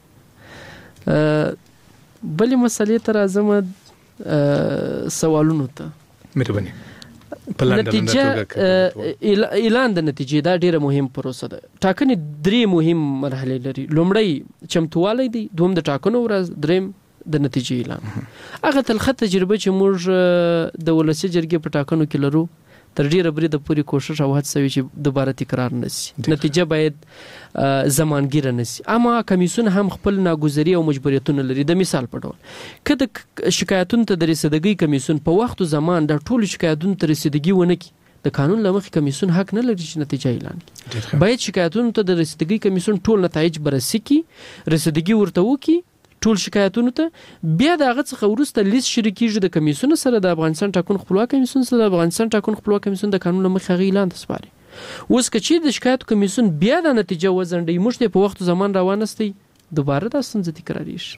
Speaker 6: بلې مسلې ته راځم سوالونو ته.
Speaker 4: مهرباني.
Speaker 6: نتیجه اعلان د نتیجې دا ډیره مهم پروسه ده. ټاکنې 3 مهم مرحله لري. لومړی چمتووالی دی، دوم د ټاکنو ورځ، دریم د نتیجې اعلان. هغه تلخه تجربه چې موږ د ولسی جرګې په ټاکنو کې لرو تر ډیره بری د پوری کوشش او هڅه وی چې دوباره تکرار نشي، نتیجه باید زمانګیره نشي. اما کمیسیون هم خپل ناګزاري او مجبوریتونه لري. د مثال په ډول کله شکایتونو ته د رسیدګۍ کمیسیون په وخت او زمان د ټولو شکایتونو ته رسیدګي ونه کړي، د قانون لمخې کمیسیون حق نه لري چې نتیجه اعلان کړي. باید شکایتونو ته د رسیدګۍ کمیسیون ټول نتایج بررسي کړي، رسیدګي ورته وکړي ټول شکایتونو ته، بیا د هغه څخه وروسته لیست شریکیږي د کمیسیون سره، د افغانستان ټاکنو خپلواک کمیسیون سره. د افغانستان ټاکنو خپلواک کمیسیون د قانون لمخې هغه اعلان تسپاري. اوس که چیرې د شکایت کمیسیون بیا د نتیجه وزنډي موږ ته په وخت زمان روانستي، دوباره د ستونزې تکراریږي.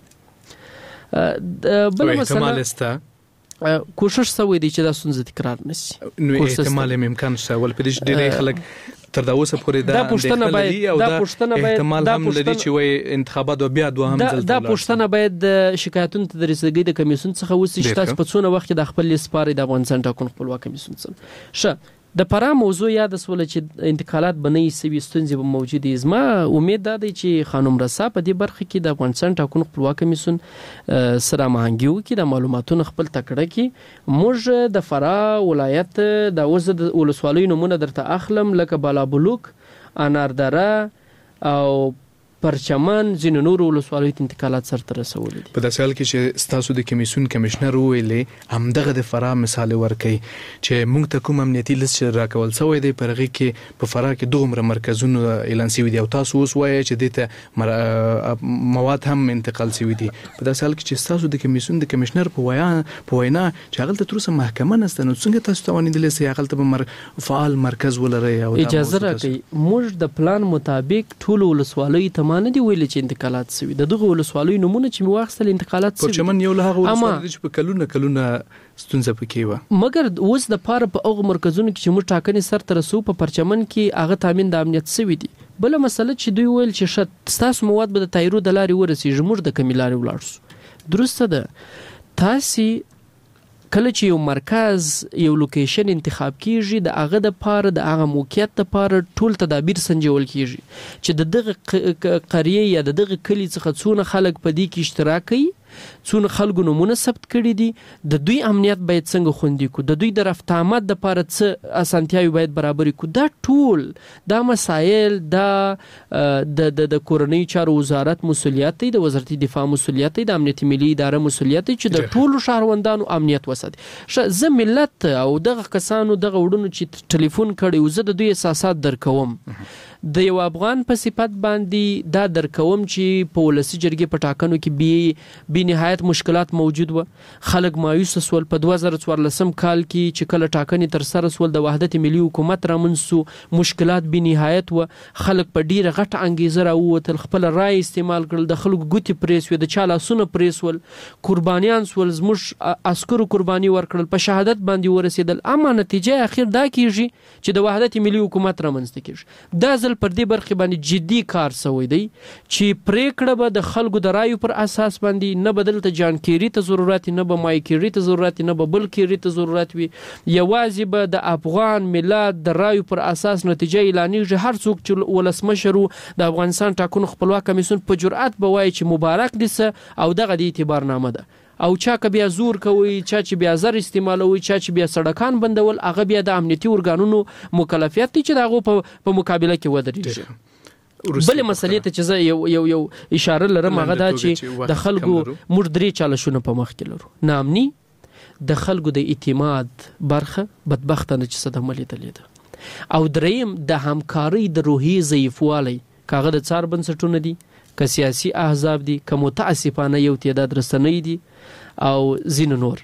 Speaker 6: بل مسله کوشش سوی دی چې دا ستونزې تکرار نشي.
Speaker 4: نو احتمال امکان شته ول په دې ډېر خلک تر دا اوسه پورې دا
Speaker 6: پوښتنه باید
Speaker 4: احتمال هم لري چې وای انتخابات بیا دوه هم ځل
Speaker 6: دا پوښتنه باید د شکایتونو ته د رسیدګۍ د کمیسیون څخه وسي چې تاسو په څونه وخت کې د خپل لیسپاري د افغانستان ټاکنو خپلواک کمیسیون سره شه د پرا موضوع یاد سول چې انتقالات بنئ سوي ستونزې به موجودې. زما امید ده چې خانم رسا په دې برخه کې د افغانستان ټاکنو خپلواک کمیسیون سره مهنګي وکړي، د معلوماتونو خپل تکړه کې. موږ د فرا ولایت د اوس د ولسوالۍ نمونه درته اخلم، لکه بالابلوک، اناردره او پرچمن، ځینو نورو ولسوالیو ته انتقالات سرته رسولي دي.
Speaker 4: په داسې حال کې چې ستاسو د کمیسیون کمشنر ویلي همدغه د فرا مثال ورکړي چې موږ ته کوم امنیتي لیست راکول شوی دی، په هغه کې په فرا کې دومره مرکزونه اعلان شوي دي او تاسو اوس وایي چې دته مواد هم انتقال شوي دي. په داسې حال کې چې ستاسو د کمیسیون د کمشنر په وینا چې هغه ته تر اوسه محکمه نشته، نو څنګه تاسو توانیدلی سئ هغه ته فعال مرکز ولرئ؟ او
Speaker 6: اجازه راکړئ، موږ د پلان مطابق ټول ولسوالیو ته نه دی ویل چې انتقالات سوي. د دغه ولسوالیو نمونه چې می واخستل انتقالات سوي.
Speaker 4: پرچمن یو له هغه ولسوالیو چې په کلونه ستونزه پکې و،
Speaker 6: مګر اوس د پاره په هغه مرکزونو کې چې موږ ټاکنې سرته رسو په پرچمن کې هغه تامین د امنیت سوي دي. بل مسله چې دوی ویل چې تاسو مواد به د تایرو د لارې ورسیږي، موږ د کمی لارې ولاړ شو. درسته ده، تاسو کله چې یو مرکز یو لوکیشن انتخاب کیږي د هغه د پاره د هغه موقعیت د پاره ټول تدابیر سنجول کیږي چې دغه قريه یا دغه کلی څخه څونه خلک په دې کې اشتراک کوي، څونه خلکو نمونه ثبت کړي دي، د دوی امنیت باید څنګه خوندي کو، د دوی د رفت آمد د پاره څه اسانتیاوي باید برابر کو. دا ټول دا مسایل د کورنۍ چارو وزارت مسولیت دی، د وزارت دفاع مسولیت دی، د امنیت ملي اداره مسولیت دی چې د ټولو شهروندانو امنیت وساتي. زه ملت او دغه کسانو دغه وډونو چې ټلیفون کړي زه د دوی احساسات درکوم، د یو افغان په صفت باندې دا درکوم چې په ولسی جرګې په ټاکنو کې بی نهایت مشکلات موجود و. خلک مایوس سول. په 2014 کال کې چې کله ټاکنې تر سره سول د وحدت ملي حکومت رامنځته مشکلات بی نهایت و. خلک په ډیره غټه انګیزه راووتل، خپل رای استعمال کړل، د خلکو ګوتې پریس وې، د چا لاسونه پریس ول، قربانیان سول، زموږ عسکرو قرباني ورکړل، په شهادت باندې ورسېدل. اما نتیجه اخر دا کیږي چې د وحدت ملي حکومت رامنځته کیږي. دا ځل پر دې برخه باندې جدي کار شوی دی چې پریکړه به د خلکو د رایو پر اساس باندې نه بدل ته جان کیری ته ضرورت نه به مای کیری ته ضرورت نه به بل کیری ته ضرورت وي، یوازې به د افغان ملت د رایو پر اساس نتیجه اعلانیږي. هر څوک چې ولسمشر د افغانستان ټاکنو خپلواک کمیسیون په جرأت به وایي چې مبارک دي او دغه د اعتبار نامه ده، او چا که بیا زور کوي، چا چې بیا زر استعمالوي، چا چې بیا سړکان بندول، هغه بیا د امنیتي ارګانونو مکلفیت دی چې دغه په مقابله کې ودرېږي. بل مسلې ته چې زه یو اشاره لرم هغه دا چې د خلکو موږ 3 چالشونه په مخ کې لرو. نامني، د خلکو د اعتماد برخه بدبختانه چې صدمه لیدلې ده، او دریم د همکارۍ د روحي ضعیفوالی، کاغه د څار بنسټونه دي، که سیاسي احزاب دي، که متاسفانه یو تعداد رسنۍ دي او ځینې نور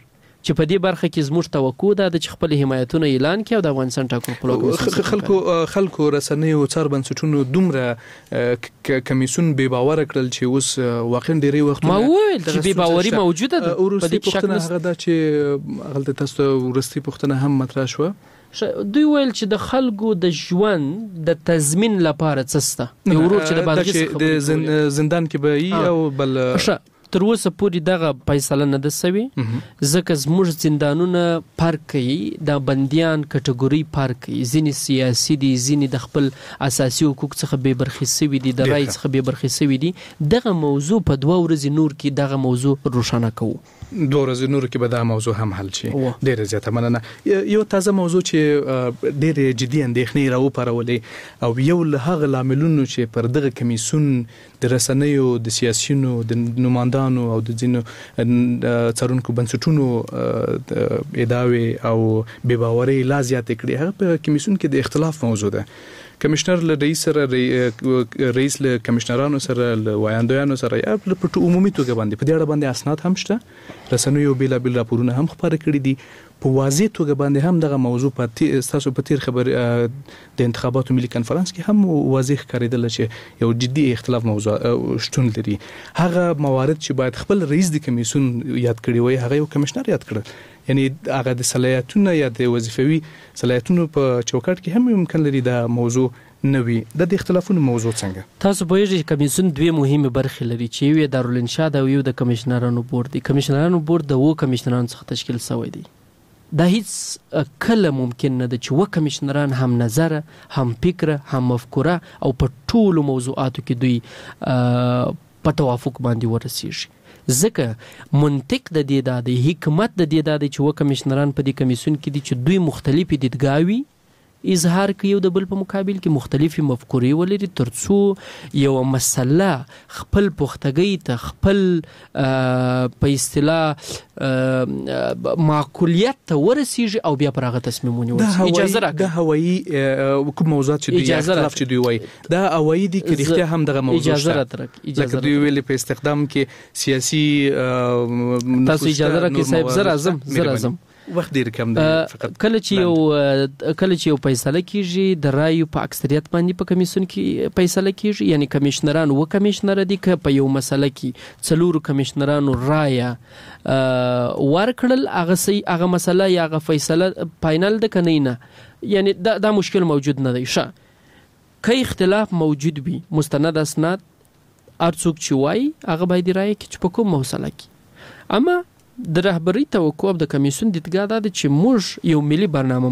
Speaker 6: چې په دې برخه کې زموږ توقع ده چې خپل حمایتونه اعلان کړي او د افغانستان ټاکنو خپلواکي
Speaker 4: خلکو رسنیو څار بنسټونو دومره کمیسون بې باور کړل چې اوس واقعا ډېری وخت
Speaker 6: ما وویل چې بې باوري موجوده ده
Speaker 4: په دې شک نه هغه ده چې هغه تاسو ورستي پوښتنه هم مطرح شوه
Speaker 6: دوی ویل چې د خلکو د ژوند د تضمین لپاره څه سته یو ورور چې د بادغیس
Speaker 4: د زندان کې به ای او بل
Speaker 6: تر اوسه پورې دغه فیصله نه ده سوي ځکه زموږ زندانونه فرق کوي د بنديان کټګوري فرق کوي ځینې سیاسي دي ځینې د خپل اساسي حقوق څخه بې برخې سوي دي د رای څخه بې برخې سوي دي دغه موضوع په 2 ورځې نور کې دغه موضوع روښانه کوو
Speaker 4: 2 ورځې نور کې به دا موضوع هم حل شي ډېر زیاته مننه یو تازه موضوع چې ډېر جدي اندېښنې راوپارولې او یو له هغه لاملونو چې پر دغه کمیسون د رسنیو د سیاسيونو د نمائندانو او د ځینو څارونکو بنسټونو ادعاوې او بې باورۍ لا زیاتې کړې هغه په کمیسون کې د اختلاف موضوع ده کمشنر له رئیس له کمشنرانو سره له وایاندویانو سره یا په عمومي توګه باندې په دې اړه باندې اسناد هم شته رسنیو بیلابل راپورونه هم خبرې کړي دي په واضح توګه باندې هم دغه موضوع په تاسو په تیر خبر د انتخاباتو ملي کانفرنس کې هم واضح ښکارېدل چې یو جدي اختلاف موضوع شتون لري هغه موارد چې باید خپل رئیس د کمیسون یاد کړی وي هغه یو کمشنر یاد کړل یعنی هغه د صلاحیتونو یا د وظیفوي صلاحیتونو په چوکاټ کې هم ممکن لري دا موضوع نوي د اختلافونو موضوع څنګه
Speaker 6: تاسو په یوه کمیسون 2 مهمه برخې لري چې یو دارالانشا او یو د کمشنرانو بورډ دی کمشنرانو بورډ د کمشنرانو څخه تشکیل شوی دی دا هیڅ کله ممکن نه ده چې کمشنران هم نظر هم فکر هم مفکوره او په ټولو موضوعاتو کې دوی په توافق باندې ورسیږي ځکه منطق د دې د حکمت د دې د چې کمشنران په دې کمیسون کې دي چې دوی مختلفې دیدګاوي اظهار کوي د بل په مقابل کې مختلفي مفکورې ولري ترڅو یو مسله خپل پختګۍ ته خپل په اصطلاح معقولیت ته ورسیږي او بیا پر هغه تصمیم ونیول اجازه راکړه
Speaker 4: د هوایي کوم موضوعات چې دوی اختلاف چې دوی وایي دا هوایي دي کې رښتیا هم دغه موضوع
Speaker 6: اجازه راکړه
Speaker 4: لکه دوی ویلي په استخدام کې سیاسي
Speaker 6: تاسو اجازه راکړئ صاحب زر اعظم
Speaker 4: وخت ډیر کم دی
Speaker 6: فقط کله چې یو فیصله کیږي د رایو په اکثریت باندې په کمیسون کې فیصله کیږي یعنی کمشنران کمشنر دي که په یو مسله کې 4 کمشنرانو رای ورکړل هغه مسله یا هغه فیصله فائنل ده کنه نه یعنی دا مشکل موجود نه دی که اختلاف موجود وي مستند اسناد ارڅوک چې وای هغه باید رای کې په کوم مسله کې اما د رهبری توقع د کمیسون دیدګاه ده چې موږ یو ملي برنامه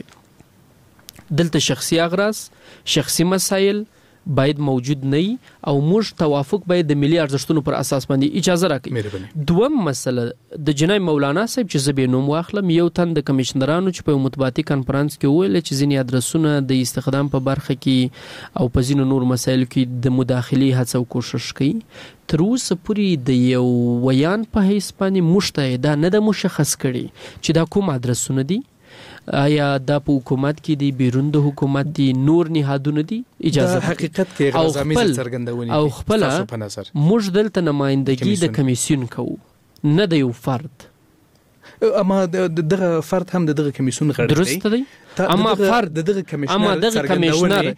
Speaker 6: مختبه دلته شخصي اغراض شخصي مسایل باید موجود نه او موږ توافق باید د ملي ارزښتونو پر اساس باندې اجازه راکړي دویم مسله د جناب مولانا صاحب چې زبې نوم واخلم یو تن د کمشنرانو چې په مطبوعاتي کانفرنس کې ویل چې ځینې ادرسونه د استخدام په برخه کې او په ځینو نور مسایلو کې د مداخلي هڅه او کوشش کوي تر اوسه پورې د یو ویان په حیث باندې مشته دا نه د مشخص کړي چې دا کوم ادرسونه دي آیا دا په حکومت کې دی بیرون د حکومت دی نور نهادونه دي اجازه
Speaker 4: حقیقت کې غزامي څرګندونی
Speaker 6: او خپل موږ دلته نمائندګي د کمیسیون کوو نه د یو فرد
Speaker 4: اما دغه فرد هم دغه کمیسون غړی
Speaker 6: درست دی اما فرد
Speaker 4: دغه کمیشنر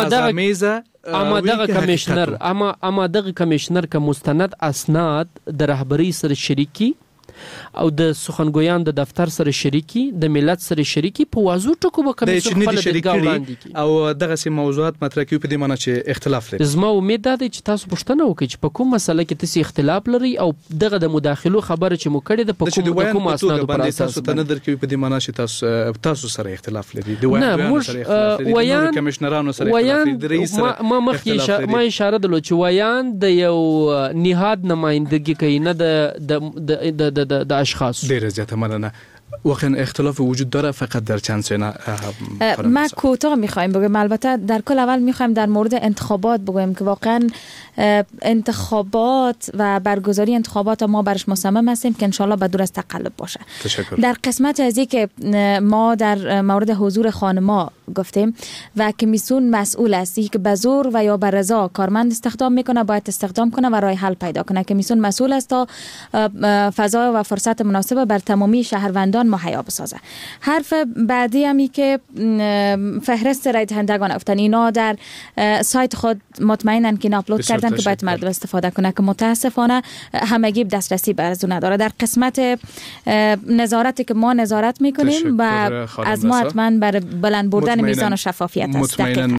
Speaker 6: اما دغه کمیشنر که مستند اسناد د رهبری سره شریکی او د سخنګویان د دفتر سره شریکی د ملت سره شریکی په واضح ټکو به کمیسیون خپل دیدګاه وړاندې کړي
Speaker 4: او دغه سیم موضوعات مطرح کوي په دې معنی چې اختلاف لري
Speaker 6: زما امید ده چې تاسو پوښتنه وکړئ چې په کوم مسله کې تاسو اختلاف لري او دغه د مداخلو خبره چې مو کړې ده په کوم اسناد پر اساس
Speaker 4: تاسو ته نه درکوي په دې معنی چې تاسو سره اختلاف لري د وایاندویانو سره اختلاف لري د کمشنرانو سره اختلاف لري د رئیس سره
Speaker 6: ما اشاره درلود چې وایان د یو نهاد نمائندګي کوي نه د اشخاص
Speaker 4: ډیره زیاته مننه واقعا اختلاف وجود داره فقط در چند سنه؟
Speaker 5: ما کوتاه میخوایم بگم. البته در کل اول میخوایم در مورد انتخابات بگویم که واقعا انتخابات و برگزاری انتخابات ما برش مصمم هستیم که انشالله به دور از تقلب باشه.
Speaker 4: تشکر.
Speaker 5: در قسمت از که ما در مورد حضور خانما گفتیم و کمیسیون مسئول است که به زور و یا به رضا کارمند استخدام میکنه، باید استخدام کنه و راه حل پیدا کنه. کمیسیون مسئول است تا فضا و فرصت مناسب بر تمامی شهروندان مهیا بسازه. حرف بعدی همی که فهرست رای دهندگان افتن، اینا در سایت خود مطمئنن که آپلود کردن که باید مردم استفاده کنه که متاسفانه همگی دسترسی به ارزو نداره. در قسمت نظارتی که ما نظارت میکنیم و از ما حتما بر بلند بردن میزان شفافیت است.